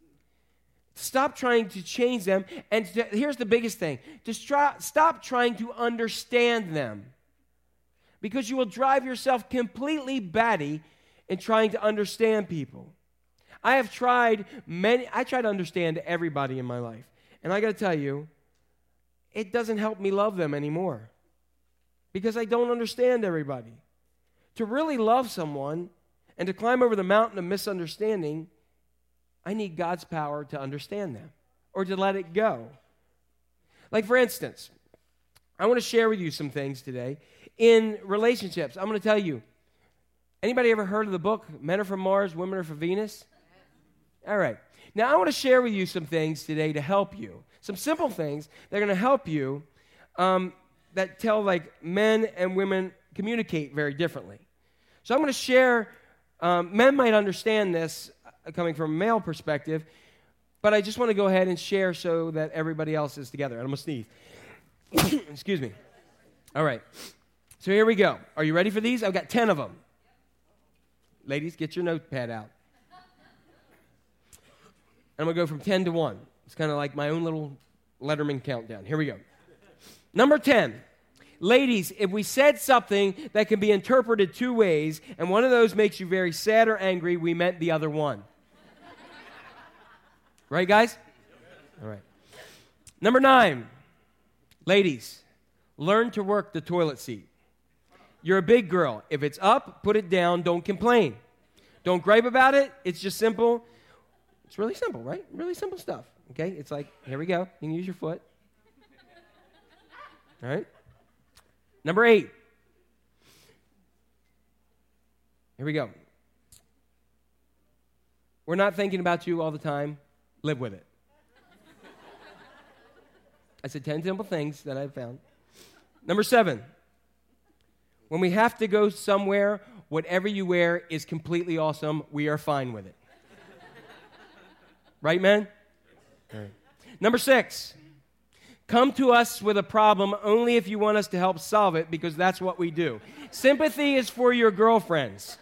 [SPEAKER 2] Stop trying to change them, and here's the biggest thing, to stop trying to understand them, because you will drive yourself completely batty in trying to understand people. I try to understand everybody in my life, and I got to tell you, it doesn't help me love them anymore, because I don't understand everybody. To really love someone and to climb over the mountain of misunderstanding, I need God's power to understand them or to let it go. Like, for instance, I want to share with you some things today in relationships. I'm going to tell you, anybody ever heard of the book, Men Are From Mars, Women Are From Venus? All right. Now, I want to share with you some things today to help you. Some simple things that are going to help you that tell, like, men and women communicate very differently. So I'm going to share, men might understand this coming from a male perspective, but I just want to go ahead and share so that everybody else is together. And I'm going to sneeze. Excuse me. All right. So here we go. Are you ready for these? I've got 10 of them. Ladies, get your notepad out. And I'm going to go from 10 to 1. It's kind of like my own little Letterman countdown. Here we go. Number 10. Ladies, if we said something that can be interpreted two ways, and one of those makes you very sad or angry, we meant the other one. Right, guys? All right. Number 9. Ladies, learn to work the toilet seat. You're a big girl. If it's up, put it down. Don't complain. Don't gripe about it. It's just simple. It's really simple, right? Really simple stuff. Okay? It's like, here we go. You can use your foot. All right? Number 8. Here we go. We're not thinking about you all the time. Live with it. I said 10 simple things that I've found. Number 7. When we have to go somewhere, whatever you wear is completely awesome. We are fine with it. Right, men? All right. Number 6. Come to us with a problem only if you want us to help solve it, because that's what we do. Sympathy is for your girlfriends.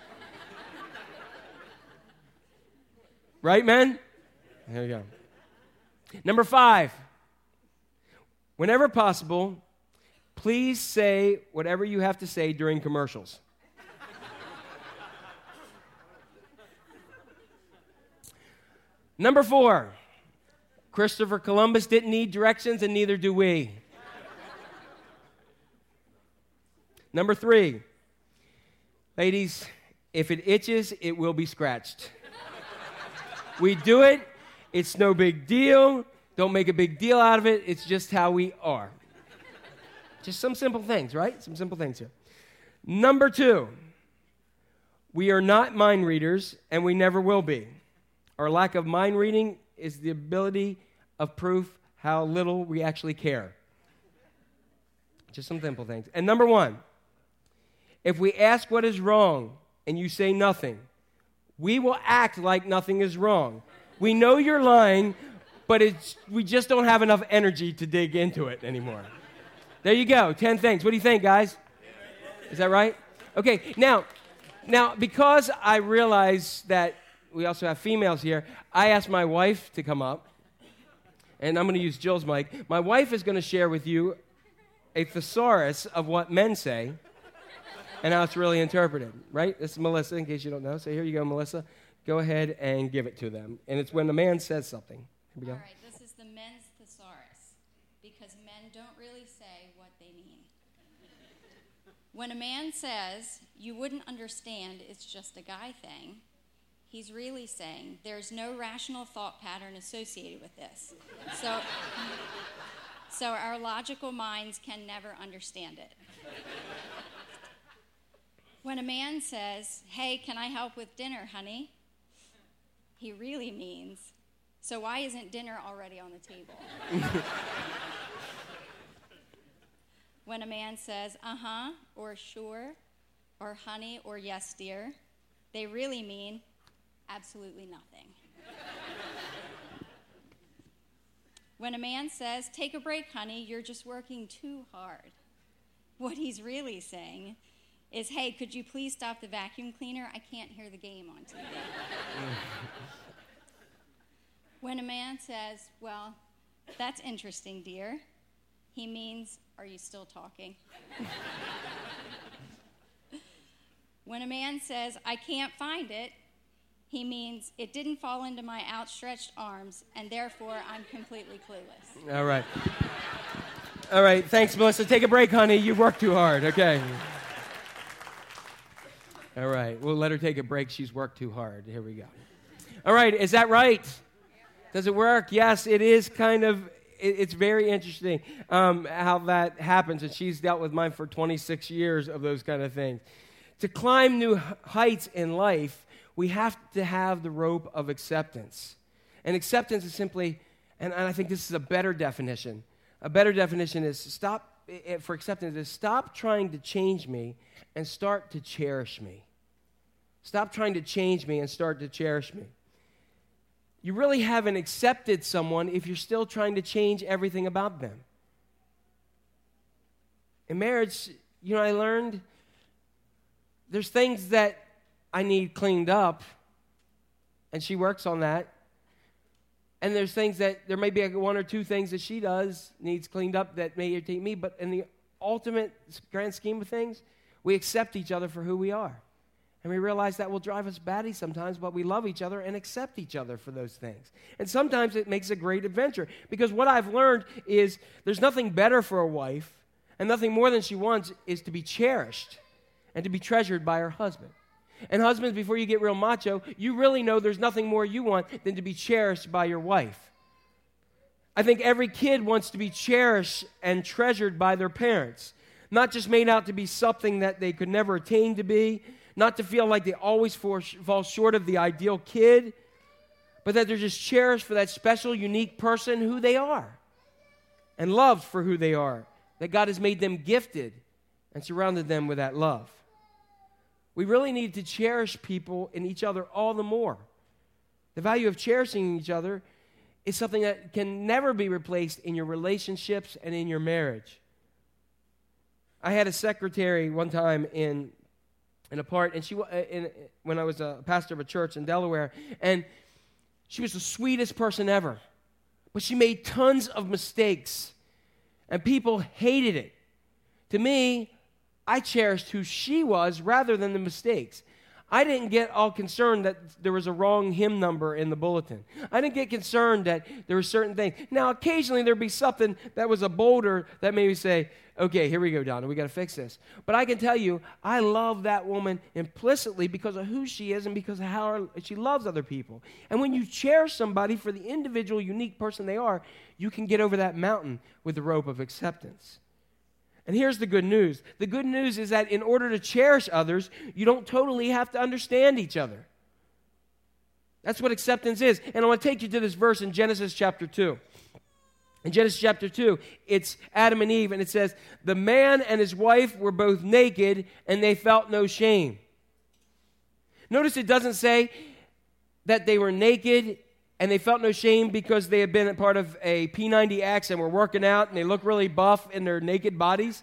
[SPEAKER 2] Right, men? There you go. Number 5, whenever possible, please say whatever you have to say during commercials. Number 4, Christopher Columbus didn't need directions, and neither do we. Number 3, ladies, if it itches, it will be scratched. We do it. It's no big deal. Don't make a big deal out of it. It's just how we are. Just some simple things, right? Some simple things here. Number 2, we are not mind readers, and we never will be. Our lack of mind reading is the ability of proof how little we actually care. Just some simple things. And number 1, if we ask what is wrong and you say nothing, we will act like nothing is wrong. We know you're lying, but we just don't have enough energy to dig into it anymore. There you go, 10 things. What do you think, guys? Is that right? Okay, now, because I realize that we also have females here, I asked my wife to come up, and I'm going to use Jill's mic. My wife is going to share with you a thesaurus of what men say and how it's really interpreted, right? This is Melissa, in case you don't know. So here you go, Melissa. Go ahead and give it to them. And it's when the man says something. Here we go.
[SPEAKER 5] All right, this is the men's thesaurus, because men don't really say what they mean. When a man says, you wouldn't understand, it's just a guy thing, he's really saying there's no rational thought pattern associated with this. So our logical minds can never understand it. When a man says, hey, can I help with dinner, honey? He really means, so why isn't dinner already on the table? When a man says, uh-huh, or sure, or honey, or yes, dear, they really mean absolutely nothing. When a man says, take a break, honey, you're just working too hard, what he's really saying is, hey, could you please stop the vacuum cleaner? I can't hear the game on TV. When a man says, well, that's interesting, dear, he means, are you still talking? When a man says, I can't find it, he means it didn't fall into my outstretched arms, and therefore I'm completely clueless.
[SPEAKER 2] All right. All right, thanks, Melissa. Take a break, honey. You worked too hard, okay? All right, we'll let her take a break. She's worked too hard. Here we go. All right, is that right? Does it work? Yes, it is kind of, it's very interesting how that happens, and she's dealt with mine for 26 years of those kind of things. To climb new heights in life, we have to have the rope of acceptance. And acceptance is simply, and I think this is a better definition. A better definition is stop trying to change me and start to cherish me. Stop trying to change me and start to cherish me. You really haven't accepted someone if you're still trying to change everything about them. In marriage, I learned there's things that I need cleaned up, and she works on that. And there's things that, there may be one or two things that she does, needs cleaned up that may irritate me, but in the ultimate grand scheme of things, we accept each other for who we are. And we realize that will drive us batty sometimes, but we love each other and accept each other for those things. And sometimes it makes a great adventure, because what I've learned is there's nothing better for a wife, and nothing more than she wants is to be cherished and to be treasured by her husband. And husbands, before you get real macho, you really know there's nothing more you want than to be cherished by your wife. I think every kid wants to be cherished and treasured by their parents, not just made out to be something that they could never attain to be, not to feel like they always fall short of the ideal kid, but that they're just cherished for that special, unique person who they are and loved for who they are, that God has made them gifted and surrounded them with that love. We really need to cherish people and each other all the more. The value of cherishing each other is something that can never be replaced in your relationships and in your marriage. I had a secretary one time in a part, and when I was a pastor of a church in Delaware, and she was the sweetest person ever, but she made tons of mistakes, and people hated it. To me, I cherished who she was rather than the mistakes. I didn't get all concerned that there was a wrong hymn number in the bulletin. I didn't get concerned that there were certain things. Now, occasionally there'd be something that was a boulder that made me say, okay, here we go, Donna, we got to fix this. But I can tell you, I love that woman implicitly because of who she is and because of how she loves other people. And when you cherish somebody for the individual, unique person they are, you can get over that mountain with the rope of acceptance. And here's the good news. The good news is that in order to cherish others, you don't totally have to understand each other. That's what acceptance is. And I want to take you to this verse in Genesis chapter 2. In Genesis chapter 2, it's Adam and Eve, and it says, the man and his wife were both naked, and they felt no shame. Notice it doesn't say that they were naked and they felt no shame because they had been a part of a P90X and were working out and they look really buff in their naked bodies.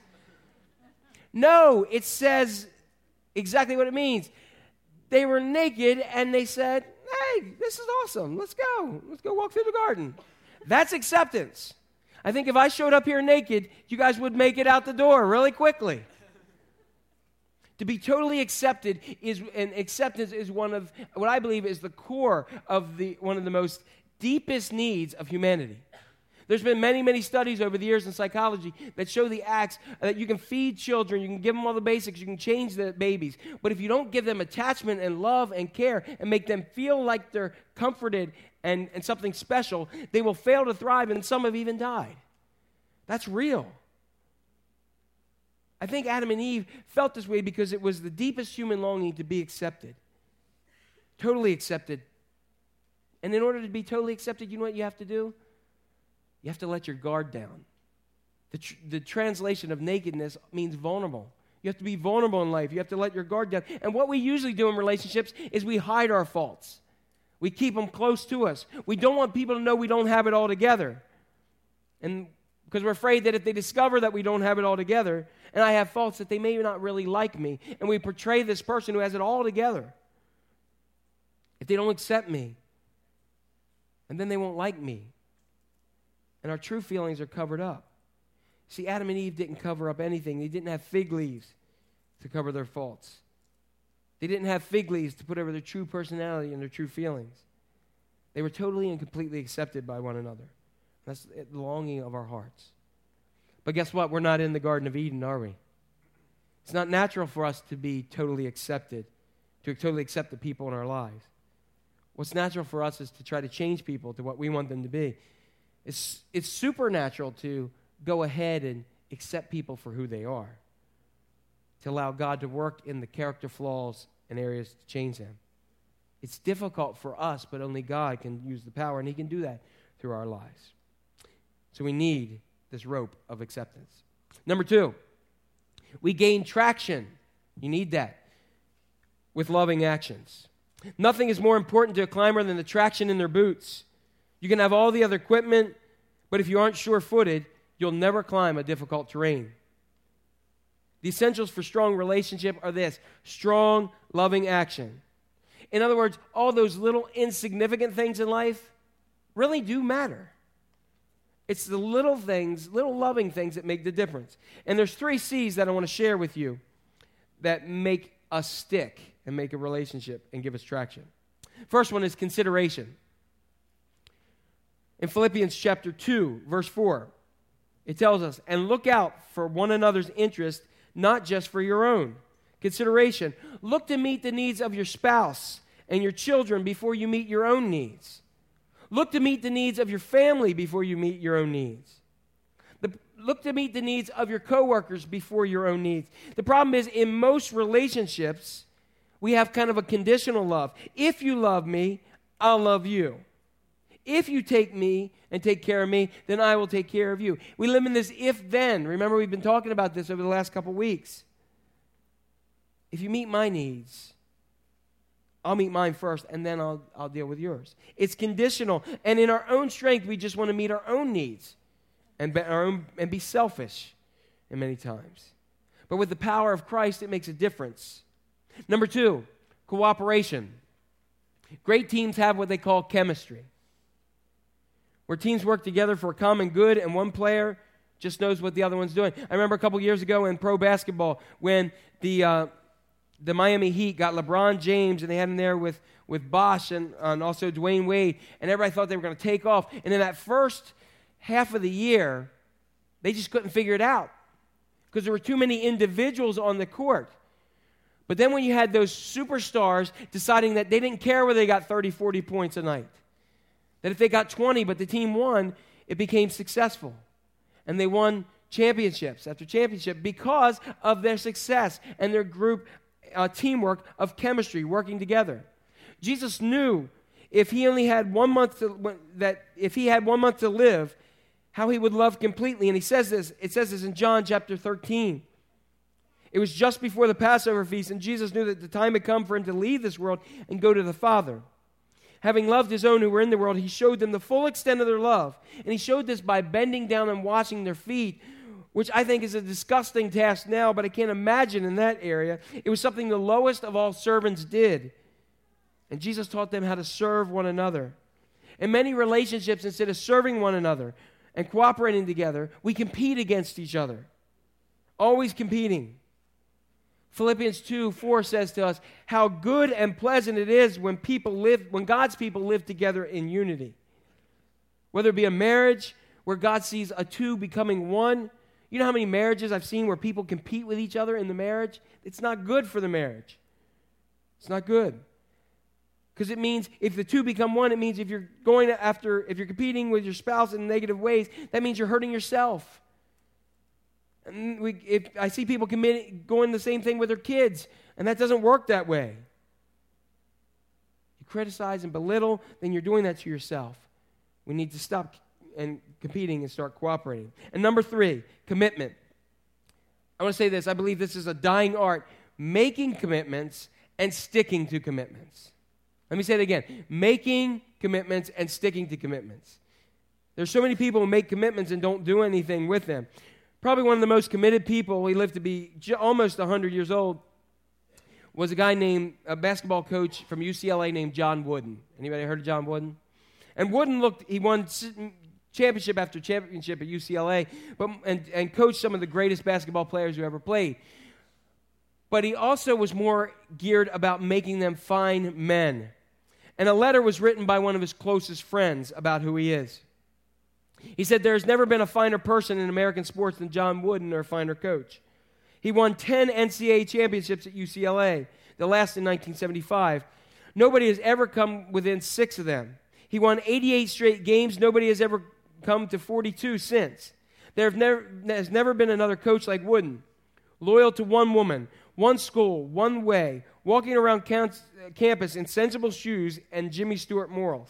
[SPEAKER 2] No, it says exactly what it means. They were naked and they said, hey, this is awesome. Let's go. Let's go walk through the garden. That's acceptance. I think if I showed up here naked, you guys would make it out the door really quickly. To be totally accepted and acceptance is one of what I believe is the core of one of the most deepest needs of humanity. There's been many, many studies over the years in psychology that show the acts that you can feed children, you can give them all the basics, you can change the babies. But if you don't give them attachment and love and care and make them feel like they're comforted and something special, they will fail to thrive, and some have even died. That's real. I think Adam and Eve felt this way because it was the deepest human longing to be accepted. Totally accepted. And in order to be totally accepted, you know what you have to do? You have to let your guard down. The translation of nakedness means vulnerable. You have to be vulnerable in life. You have to let your guard down. And what we usually do in relationships is we hide our faults. We keep them close to us. We don't want people to know we don't have it all together. And because we're afraid that if they discover that we don't have it all together, and I have faults, that they may not really like me, and we portray this person who has it all together. If they don't accept me, and then they won't like me. And our true feelings are covered up. See, Adam and Eve didn't cover up anything. They didn't have fig leaves to cover their faults. They didn't have fig leaves to put over their true personality and their true feelings. They were totally and completely accepted by one another. That's the longing of our hearts. But guess what? We're not in the Garden of Eden, are we? It's not natural for us to be totally accepted, to totally accept the people in our lives. What's natural for us is to try to change people to what we want them to be. It's supernatural to go ahead and accept people for who they are, to allow God to work in the character flaws and areas to change them. It's difficult for us, but only God can use the power, and He can do that through our lives. So we need this rope of acceptance. Number 2, we gain traction. You need that with loving actions. Nothing is more important to a climber than the traction in their boots. You can have all the other equipment, but if you aren't sure-footed, you'll never climb a difficult terrain. The essentials for strong relationship are this: strong, loving action. In other words, all those little insignificant things in life really do matter. It's the little things, little loving things that make the difference. And there's 3 C's that I want to share with you that make us stick and make a relationship and give us traction. First one is consideration. In Philippians chapter 2, verse 4, it tells us, and look out for one another's interest, not just for your own. Consideration. Look to meet the needs of your spouse and your children before you meet your own needs. Look to meet the needs of your family before you meet your own needs. Look to meet the needs of your coworkers before your own needs. The problem is, in most relationships, we have kind of a conditional love. If you love me, I'll love you. If you take me and take care of me, then I will take care of you. We live in this if-then. Remember, we've been talking about this over the last couple weeks. If you meet my needs, I'll meet mine first, and then I'll deal with yours. It's conditional. And in our own strength, we just want to meet our own needs and be selfish in many times. But with the power of Christ, it makes a difference. Number 2, cooperation. Great teams have what they call chemistry, where teams work together for a common good, and one player just knows what the other one's doing. I remember a couple years ago in pro basketball when the Miami Heat got LeBron James, and they had him there with Bosh and also Dwayne Wade, and everybody thought they were going to take off. And in that first half of the year, they just couldn't figure it out because there were too many individuals on the court. But then when you had those superstars deciding that they didn't care whether they got 30, 40 points a night, that if they got 20 but the team won, it became successful. And they won championships after championship because of their success and their group teamwork of chemistry, working together. Jesus knew if he only had 1 month to live, how he would love completely. And he says this, it says this in John chapter 13. It was just before the Passover feast, and Jesus knew that the time had come for him to leave this world and go to the Father. Having loved his own who were in the world, he showed them the full extent of their love. And he showed this by bending down and washing their feet, which I think is a disgusting task now, but I can't imagine in that area. It was something the lowest of all servants did. And Jesus taught them how to serve one another. In many relationships, instead of serving one another and cooperating together, we compete against each other. Always competing. Philippians 2:4 says to us, how good and pleasant it is when God's people live together in unity. Whether it be a marriage where God sees a two becoming one. You know how many marriages I've seen where people compete with each other in the marriage? It's not good for the marriage. It's not good. Because it means if the two become one, it means if you're competing with your spouse in negative ways, that means you're hurting yourself. And if I see people going the same thing with their kids, and that doesn't work that way. You criticize and belittle, then you're doing that to yourself. We need to stop competing and start cooperating. And number 3, commitment. I want to say this. I believe this is a dying art. Making commitments and sticking to commitments. Let me say it again. Making commitments and sticking to commitments. There's so many people who make commitments and don't do anything with them. Probably one of the most committed people, he lived to be almost 100 years old, was a basketball coach from UCLA named John Wooden. Anybody heard of John Wooden? And Wooden he won championship after championship at UCLA and coached some of the greatest basketball players who ever played. But he also was more geared about making them fine men. And a letter was written by one of his closest friends about who he is. He said, there's never been a finer person in American sports than John Wooden or a finer coach. He won 10 NCAA championships at UCLA, the last in 1975. Nobody has ever come within 6 of them. He won 88 straight games. Nobody has ever come to 42 since. There has never been another coach like Wooden. Loyal to one woman, one school, one way, walking around campus in sensible shoes and Jimmy Stewart morals.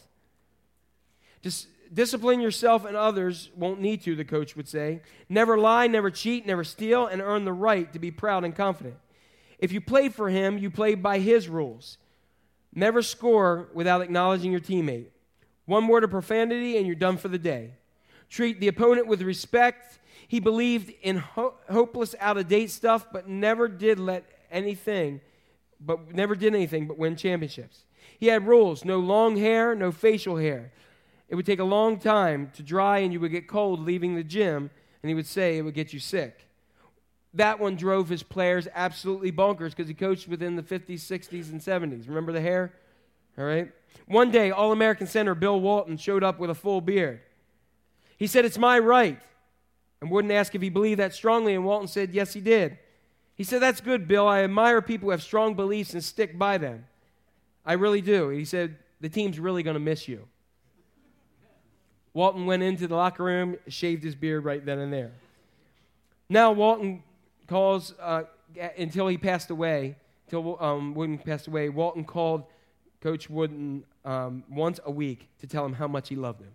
[SPEAKER 2] Discipline yourself and others won't need to, the coach would say. Never lie, never cheat, never steal, and earn the right to be proud and confident. If you play for him, you play by his rules. Never score without acknowledging your teammate. One word of profanity and you're done for the day. Treat the opponent with respect. He believed in hopeless, out-of-date stuff, but never did anything but win championships. He had rules: no long hair, no facial hair. It would take a long time to dry, and you would get cold leaving the gym, and he would say it would get you sick. That one drove his players absolutely bonkers because he coached within the 50s, 60s, and 70s. Remember the hair? All right? One day, All-American center Bill Walton showed up with a full beard. He said, "It's my right." And Wooden asked if he believed that strongly, and Walton said, yes, he did. He said, "That's good, Bill. I admire people who have strong beliefs and stick by them. I really do." He said, "The team's really going to miss you." Walton went into the locker room, shaved his beard right then and there. Now Walton calls, until he passed away, Wooden passed away, Walton called Coach Wooden once a week to tell him how much he loved him.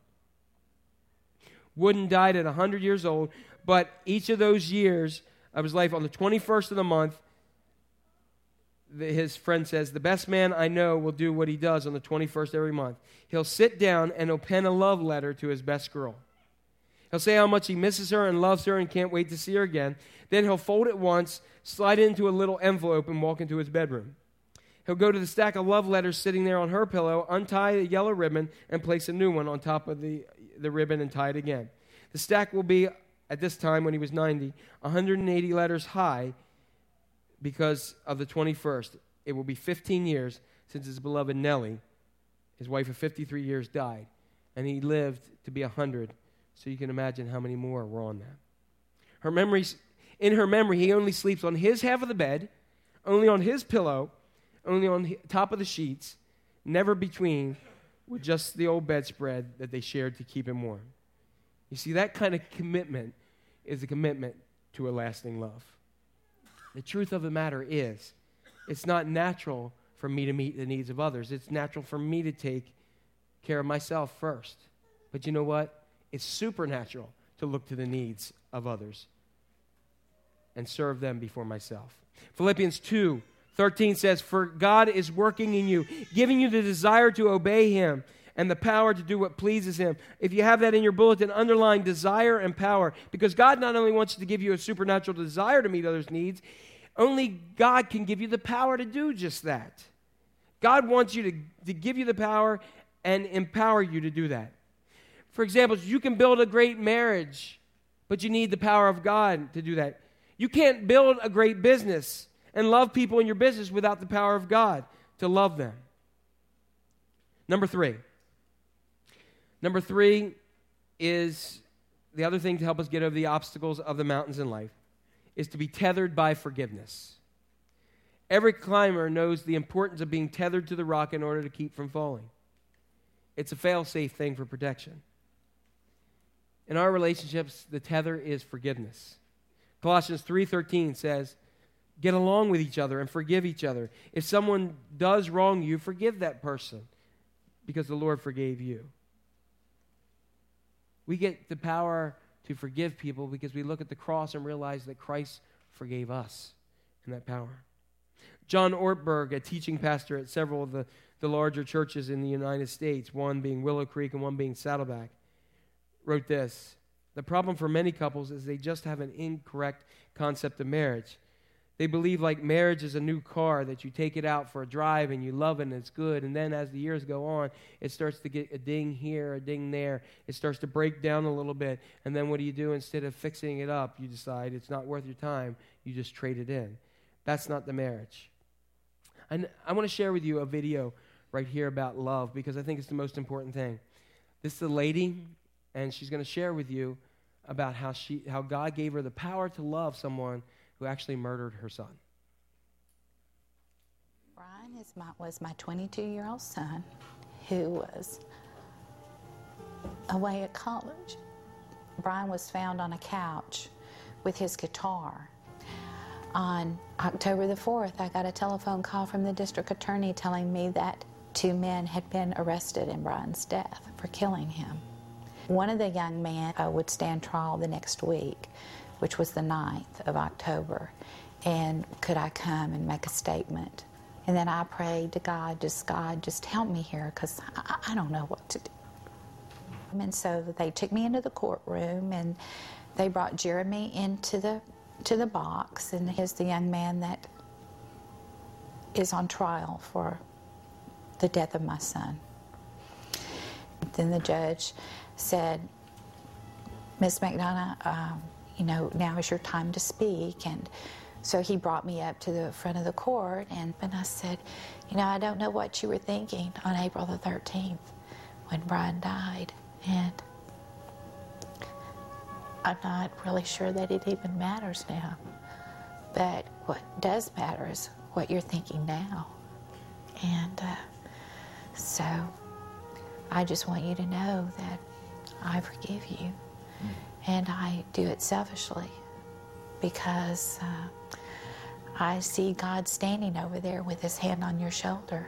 [SPEAKER 2] Wooden died at 100 years old, but each of those years of his life, on the 21st of the month, his friend says, the best man I know will do what he does on the 21st every month. He'll sit down and he'll pen a love letter to his best girl. He'll say how much he misses her and loves her and can't wait to see her again. Then he'll fold it once, slide it into a little envelope, and walk into his bedroom. He'll go to the stack of love letters sitting there on her pillow, untie a yellow ribbon, and place a new one on top of the ribbon and tie it again. The stack will be, at this time when he was 90, 180 letters high because of the 21st. It will be 15 years since his beloved Nellie, his wife of 53 years, died. And he lived to be 100, so you can imagine how many more were on that. In her memory, he only sleeps on his half of the bed, only on his pillow, only on top of the sheets, never between, with just the old bedspread that they shared to keep him warm. You see, that kind of commitment is a commitment to a lasting love. The truth of the matter is, it's not natural for me to meet the needs of others. It's natural for me to take care of myself first. But you know what? It's supernatural to look to the needs of others and serve them before myself. Philippians 2:13 says, for God is working in you, giving you the desire to obey him and the power to do what pleases him. If you have that in your bulletin, underline desire and power, because God not only wants to give you a supernatural desire to meet others' needs, only God can give you the power to do just that. God wants you to give you the power and empower you to do that. For example, you can build a great marriage, but you need the power of God to do that. You can't build a great business and love people in your business without the power of God to love them. Number three is the other thing to help us get over the obstacles of the mountains in life is to be tethered by forgiveness. Every climber knows the importance of being tethered to the rock in order to keep from falling. It's a fail-safe thing for protection. In our relationships, the tether is forgiveness. Colossians 3:13 says, get along with each other and forgive each other. If someone does wrong you, forgive that person because the Lord forgave you. We get the power to forgive people because we look at the cross and realize that Christ forgave us in that power. John Ortberg, a teaching pastor at several of the larger churches in the United States, one being Willow Creek and one being Saddleback, wrote this: the problem for many couples is they just have an incorrect concept of marriage. They believe like marriage is a new car that you take it out for a drive and you love it and it's good. And then as the years go on, it starts to get a ding here, a ding there. It starts to break down a little bit. And then what do you do? Instead of fixing it up, you decide it's not worth your time. You just trade it in. That's not the marriage. And I want to share with you a video right here about love because I think it's the most important thing. This is a lady, and she's going to share with you about how God gave her the power to love someone who actually murdered her son.
[SPEAKER 6] Brian was my 22-year-old son who was away at college. Brian was found on a couch with his guitar. On October the 4th, I got a telephone call from the district attorney telling me that 2 men had been arrested in Brian's death for killing him. One of the young men would stand trial the next week, which was the 9th of October, and could I come and make a statement? And then I prayed to God, just help me here, because I don't know what to do. And so they took me into the courtroom, and they brought Jeremy into the box, and he's the young man that is on trial for the death of my son. Then the judge said, Ms. McDonough, now is your time to speak. And so he brought me up to the front of the court, and I said, I don't know what you were thinking on April the 13th when Brian died. And I'm not really sure that it even matters now. But what does matter is what you're thinking now. And so I just want you to know that I forgive you. And I do it selfishly because I see God standing over there with his hand on your shoulder,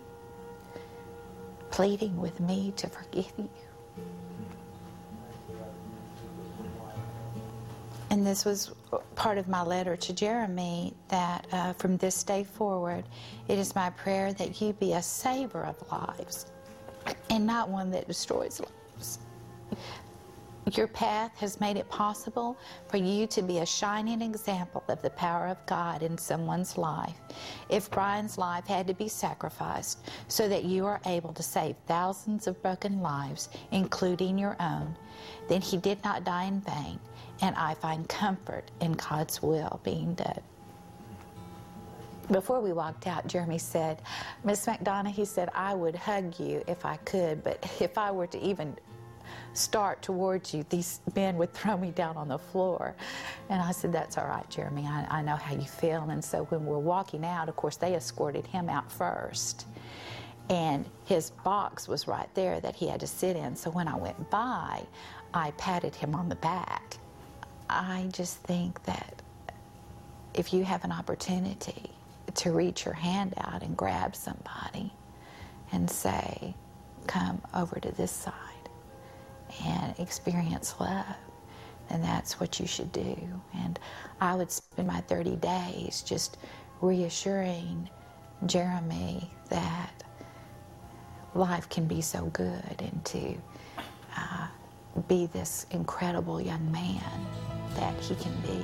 [SPEAKER 6] pleading with me to forgive you. and this was part of my letter to Jeremy, that from this day forward, it is my prayer that you be a saver of lives and not one that destroys lives. Your path has made it possible for you to be a shining example of the power of God in someone's life. If Brian's life had to be sacrificed so that you are able to save thousands of broken lives, including your own, then he did not die in vain, and I find comfort in God's will being done. Before we walked out, Jeremy said, Miss McDonough, he said, I would hug you if I could, but if I were to even start towards you, these men would throw me down on the floor. And I said, that's all right, Jeremy, I know how you feel. And so when we're walking out, of course, they escorted him out first. And his box was right there that he had to sit in. So when I went by, I patted him on the back. I just think that if you have an opportunity to reach your hand out and grab somebody and say, come over to this side and experience love, and that's what you should do. And I would spend my 30 days just reassuring Jeremy that life can be so good, and to be this incredible young man that he can be.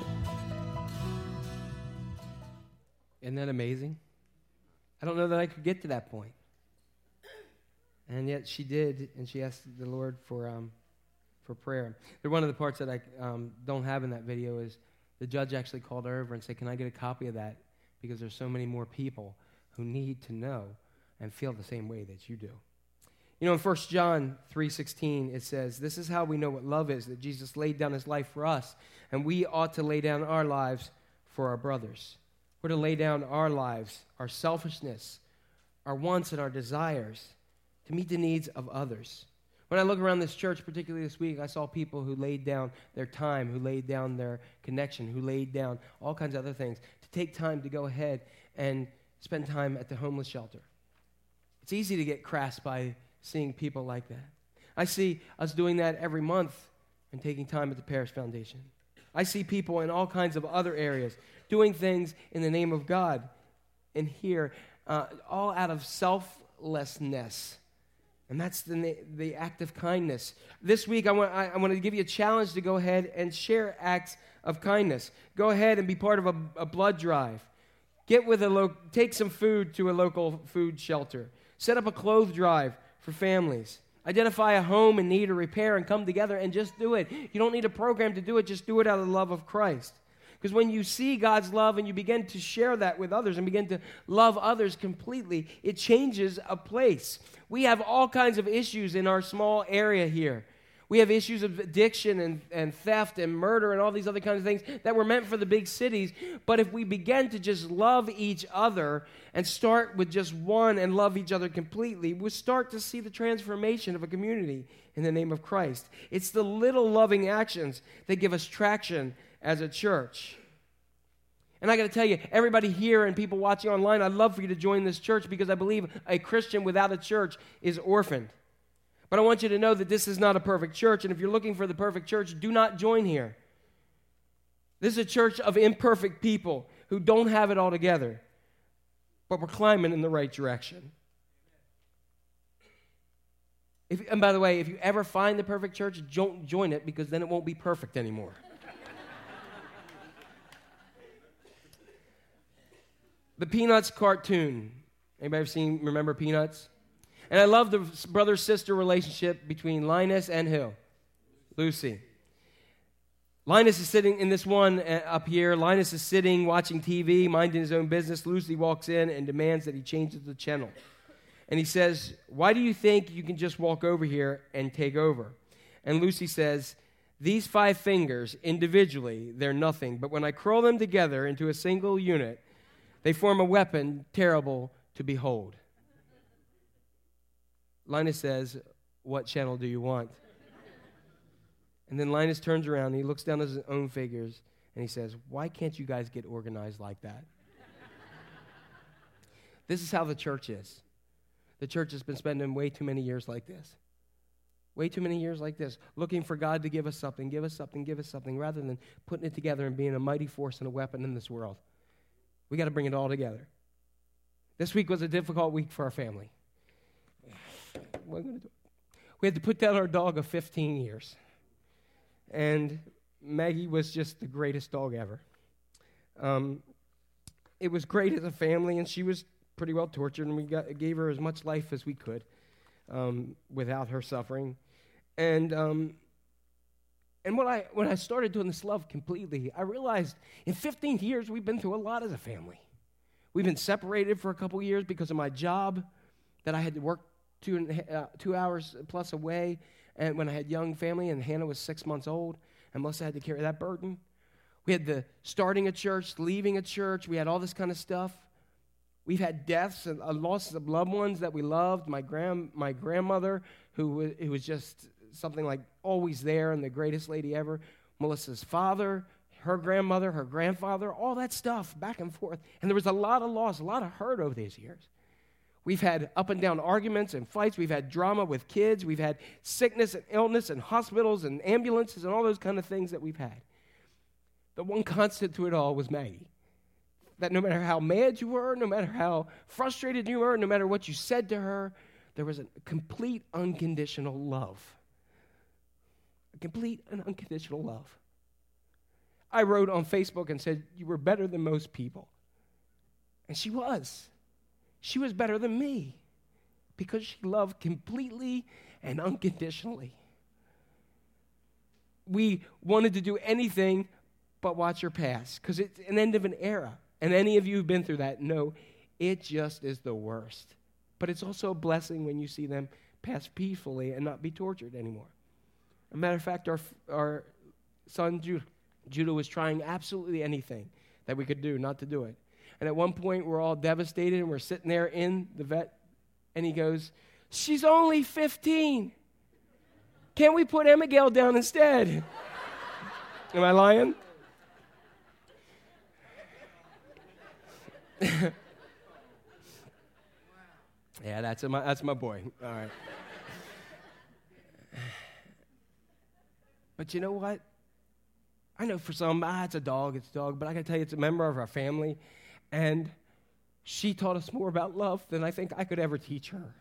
[SPEAKER 2] Isn't that amazing? I don't know that I could get to that point. And yet she did, and she asked the Lord for prayer. One of the parts that I don't have in that video is the judge actually called her over and said, can I get a copy of that? Because there's so many more people who need to know and feel the same way that you do. You know, in 1 John 3:16, it says, this is how we know what love is, that Jesus laid down his life for us, and we ought to lay down our lives for our brothers. We're to lay down our lives, our selfishness, our wants and our desires to meet the needs of others. When I look around this church, particularly this week, I saw people who laid down their time, who laid down their connection, who laid down all kinds of other things to take time to go ahead and spend time at the homeless shelter. It's easy to get crass by seeing people like that. I see us doing that every month and taking time at the Parish Foundation. I see people in all kinds of other areas doing things in the name of God and here, all out of selflessness. And that's the act of kindness. This week, I want to give you a challenge to go ahead and share acts of kindness. Go ahead and be part of a blood drive. Take some food to a local food shelter. Set up a clothes drive for families. Identify a home in need of repair and come together and just do it. You don't need a program to do it. Just do it out of the love of Christ. Because when you see God's love and you begin to share that with others and begin to love others completely, it changes a place. We have all kinds of issues in our small area here. We have issues of addiction and theft and murder and all these other kinds of things that were meant for the big cities. But if we begin to just love each other and start with just one and love each other completely, we'll start to see the transformation of a community in the name of Christ. It's the little loving actions that give us traction as a church. And I got to tell you, everybody here and people watching online, I'd love for you to join this church because I believe a Christian without a church is orphaned. But I want you to know that this is not a perfect church, and if you're looking for the perfect church, do not join here. This is a church of imperfect people who don't have it all together, but we're climbing in the right direction. And by the way, if you ever find the perfect church, don't join it because then it won't be perfect anymore. The Peanuts cartoon. Anybody remember Peanuts? And I love the brother-sister relationship between Linus and who? Lucy. Linus is sitting in this one up here. Linus is sitting, watching TV, minding his own business. Lucy walks in and demands that he changes the channel. And he says, why do you think you can just walk over here and take over? And Lucy says, these 5 fingers, individually, they're nothing. But when I curl them together into a single unit, they form a weapon terrible to behold. Linus says, what channel do you want? And then Linus turns around and he looks down at his own figures and he says, why can't you guys get organized like that? This is how the church is. The church has been spending way too many years like this. Way too many years like this, looking for God to give us something, rather than putting it together and being a mighty force and a weapon in this world. We got to bring it all together. This week was a difficult week for our family. What am I going to do? We had to put down our dog of 15 years. And Maggie was just the greatest dog ever. It was great as a family, and she was pretty well tortured, and we gave her as much life as we could without her suffering. And when I started doing this love completely, I realized in 15 years we've been through a lot as a family. We've been separated for a couple years because of my job, that I had to work 2 hours plus away, and when I had young family, and Hannah was 6 months old, and Melissa had to carry that burden. We had the starting a church, leaving a church. We had all this kind of stuff. We've had deaths and losses of loved ones that we loved. My grandmother, who was just something like always there and the greatest lady ever. Melissa's father, her grandmother, her grandfather, all that stuff back and forth. And there was a lot of loss, a lot of hurt over these years. We've had up and down arguments and fights. We've had drama with kids. We've had sickness and illness and hospitals and ambulances and all those kind of things that we've had. The one constant to it all was Maggie. That no matter how mad you were, no matter how frustrated you were, no matter what you said to her, there was a complete unconditional love. A complete and unconditional love. I wrote on Facebook and said, "You were better than most people." And she was. She was better than me because she loved completely and unconditionally. We wanted to do anything but watch her pass because it's an end of an era. And any of you who've been through that know it just is the worst. But it's also a blessing when you see them pass peacefully and not be tortured anymore. As a matter of fact, our son Judah was trying absolutely anything that we could do not to do it. And at one point, we're all devastated, and we're sitting there in the vet, and he goes, "She's only 15. Can't we put Abigail down instead?" Am I lying? Yeah, that's my boy. All right. But you know what? I know for some, it's a dog, but I got to tell you, it's a member of our family, and she taught us more about love than I think I could ever teach her.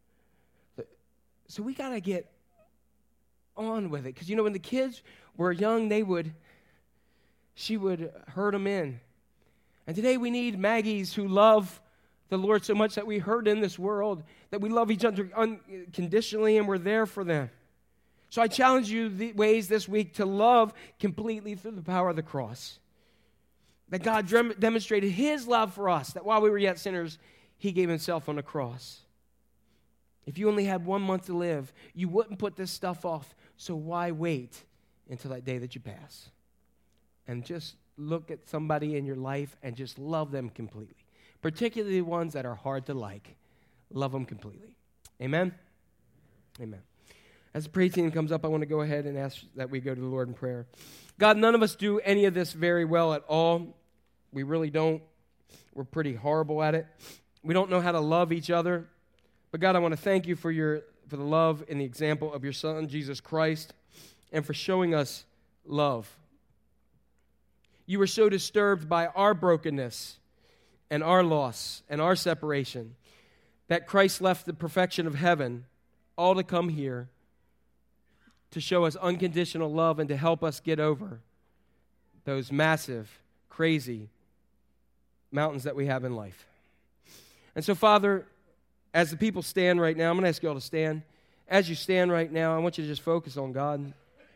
[SPEAKER 2] So we got to get on with it, because when the kids were young, she would herd them in. And today we need Maggies who love the Lord so much that we hurt in this world, that we love each other unconditionally and we're there for them. So I challenge you ways this week to love completely through the power of the cross. That God demonstrated His love for us, that while we were yet sinners, He gave Himself on the cross. If you only had 1 month to live, you wouldn't put this stuff off, so why wait until that day that you pass? And just look at somebody in your life and just love them completely. Particularly the ones that are hard to like. Love them completely. Amen? Amen. As the praise team comes up, I want to go ahead and ask that we go to the Lord in prayer. God, none of us do any of this very well at all. We really don't. We're pretty horrible at it. We don't know how to love each other. But God, I want to thank you for the love and the example of your Son, Jesus Christ, and for showing us love. You were so disturbed by our brokenness and our loss and our separation that Christ left the perfection of heaven all to come here to show us unconditional love and to help us get over those massive, crazy mountains that we have in life. And so, Father, as the people stand right now, I'm going to ask you all to stand. As you stand right now, I want you to just focus on God.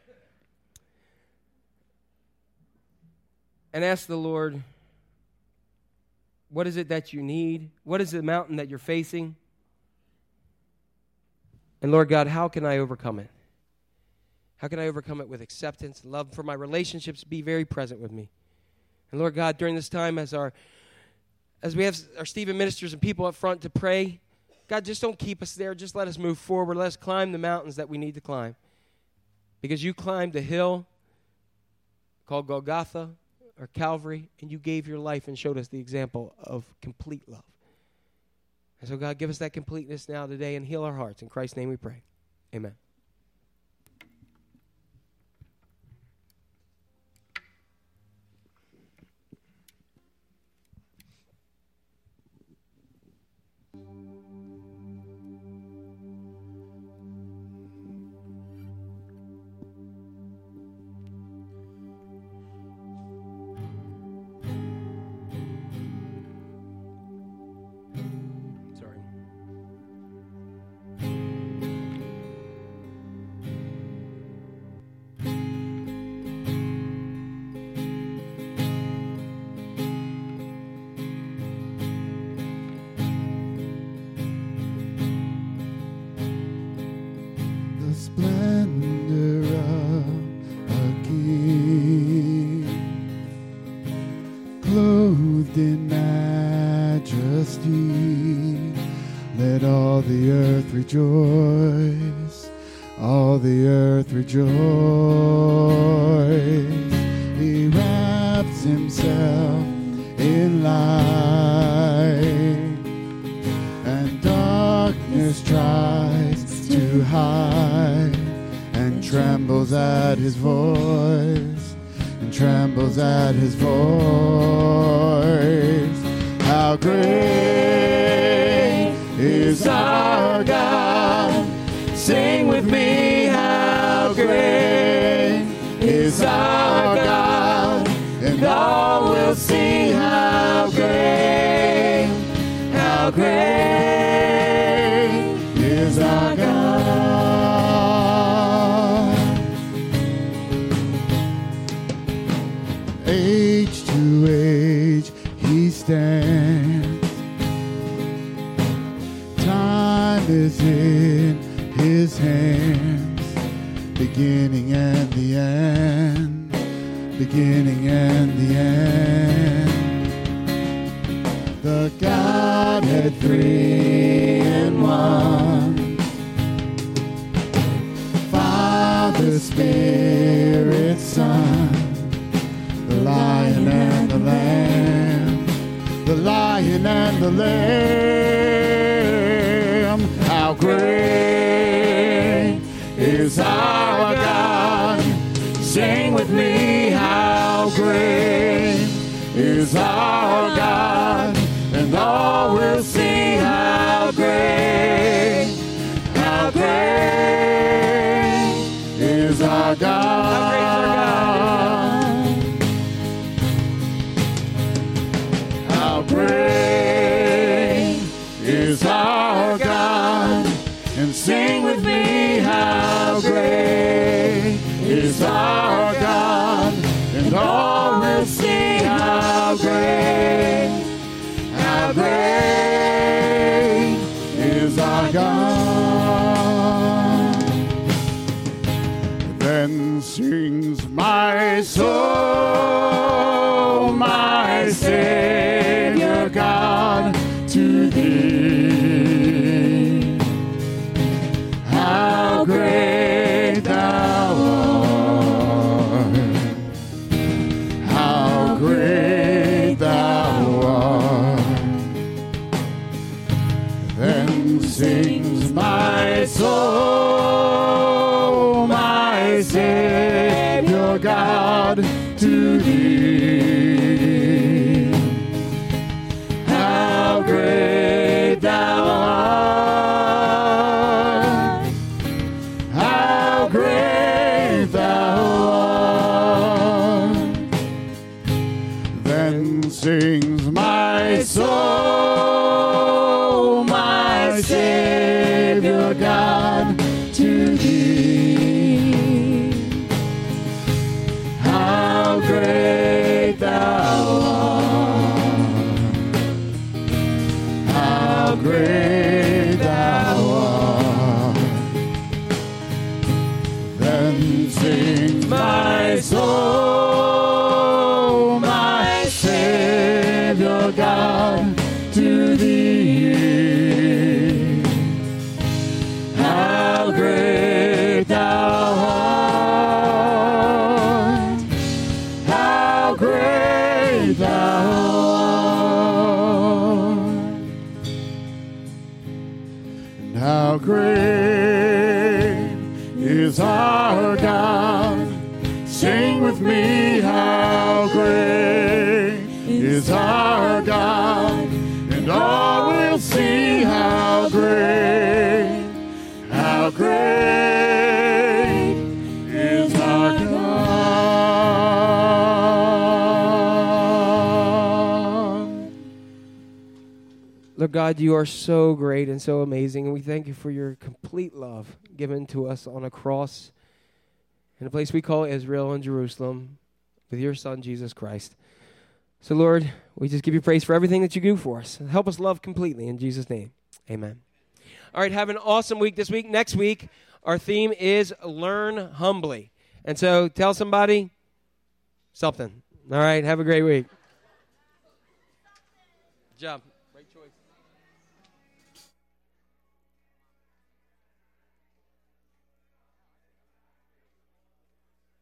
[SPEAKER 2] And ask the Lord, what is it that you need? What is the mountain that you're facing? And Lord God, how can I overcome it? How can I overcome it with acceptance and love for my relationships? Be very present with me. And Lord God, during this time as we have our Stephen ministers and people up front to pray, God, just don't keep us there. Just let us move forward. Let us climb the mountains that we need to climb. Because you climbed a hill called Golgotha, or Calvary, and you gave your life and showed us the example of complete love. And so, God, give us that completeness now today and heal our hearts. In Christ's name we pray. Amen.
[SPEAKER 7] Let all the earth rejoice. All the earth rejoice. He wraps himself in light, and darkness tries to hide, and trembles at his voice, and trembles at his voice. How great is our God. Sing with me, how great is our God, and all will see how great is our God. Age to age he stands. Time is in his hands, beginning and the end, beginning and the end. The Godhead three in one, Father, Spirit, Son, the Lion and the Lamb, the Lion and the Lamb. How great is our God. Sing with me, how great is our God, and all will see how great is our God. How great is our God, and sing with me, how great is our God, and all will see how great is our God. Then sings my soul, my Savior God, to thee. How great thou art, how great thou art. Then sings my soul, my Savior God, to thee. How great thou art, how great thou art. Then sings my soul, my Savior God, to thee. How great thou art, how great thou art. Then sings my soul, my Savior God, to thee. How great thou art, how great thou art, and how great is our God. Sing with me, how great is our God, and all will see how great is our God.
[SPEAKER 2] Lord God, you are so great and so amazing, and we thank you for your complete love given to us on a cross in a place we call Israel and Jerusalem with your Son, Jesus Christ. So, Lord, we just give you praise for everything that you do for us. Help us love completely in Jesus' name. Amen. All right, have an awesome week this week. Next week, our theme is Learn Humbly. And so tell somebody something. All right, have a great week. Good job.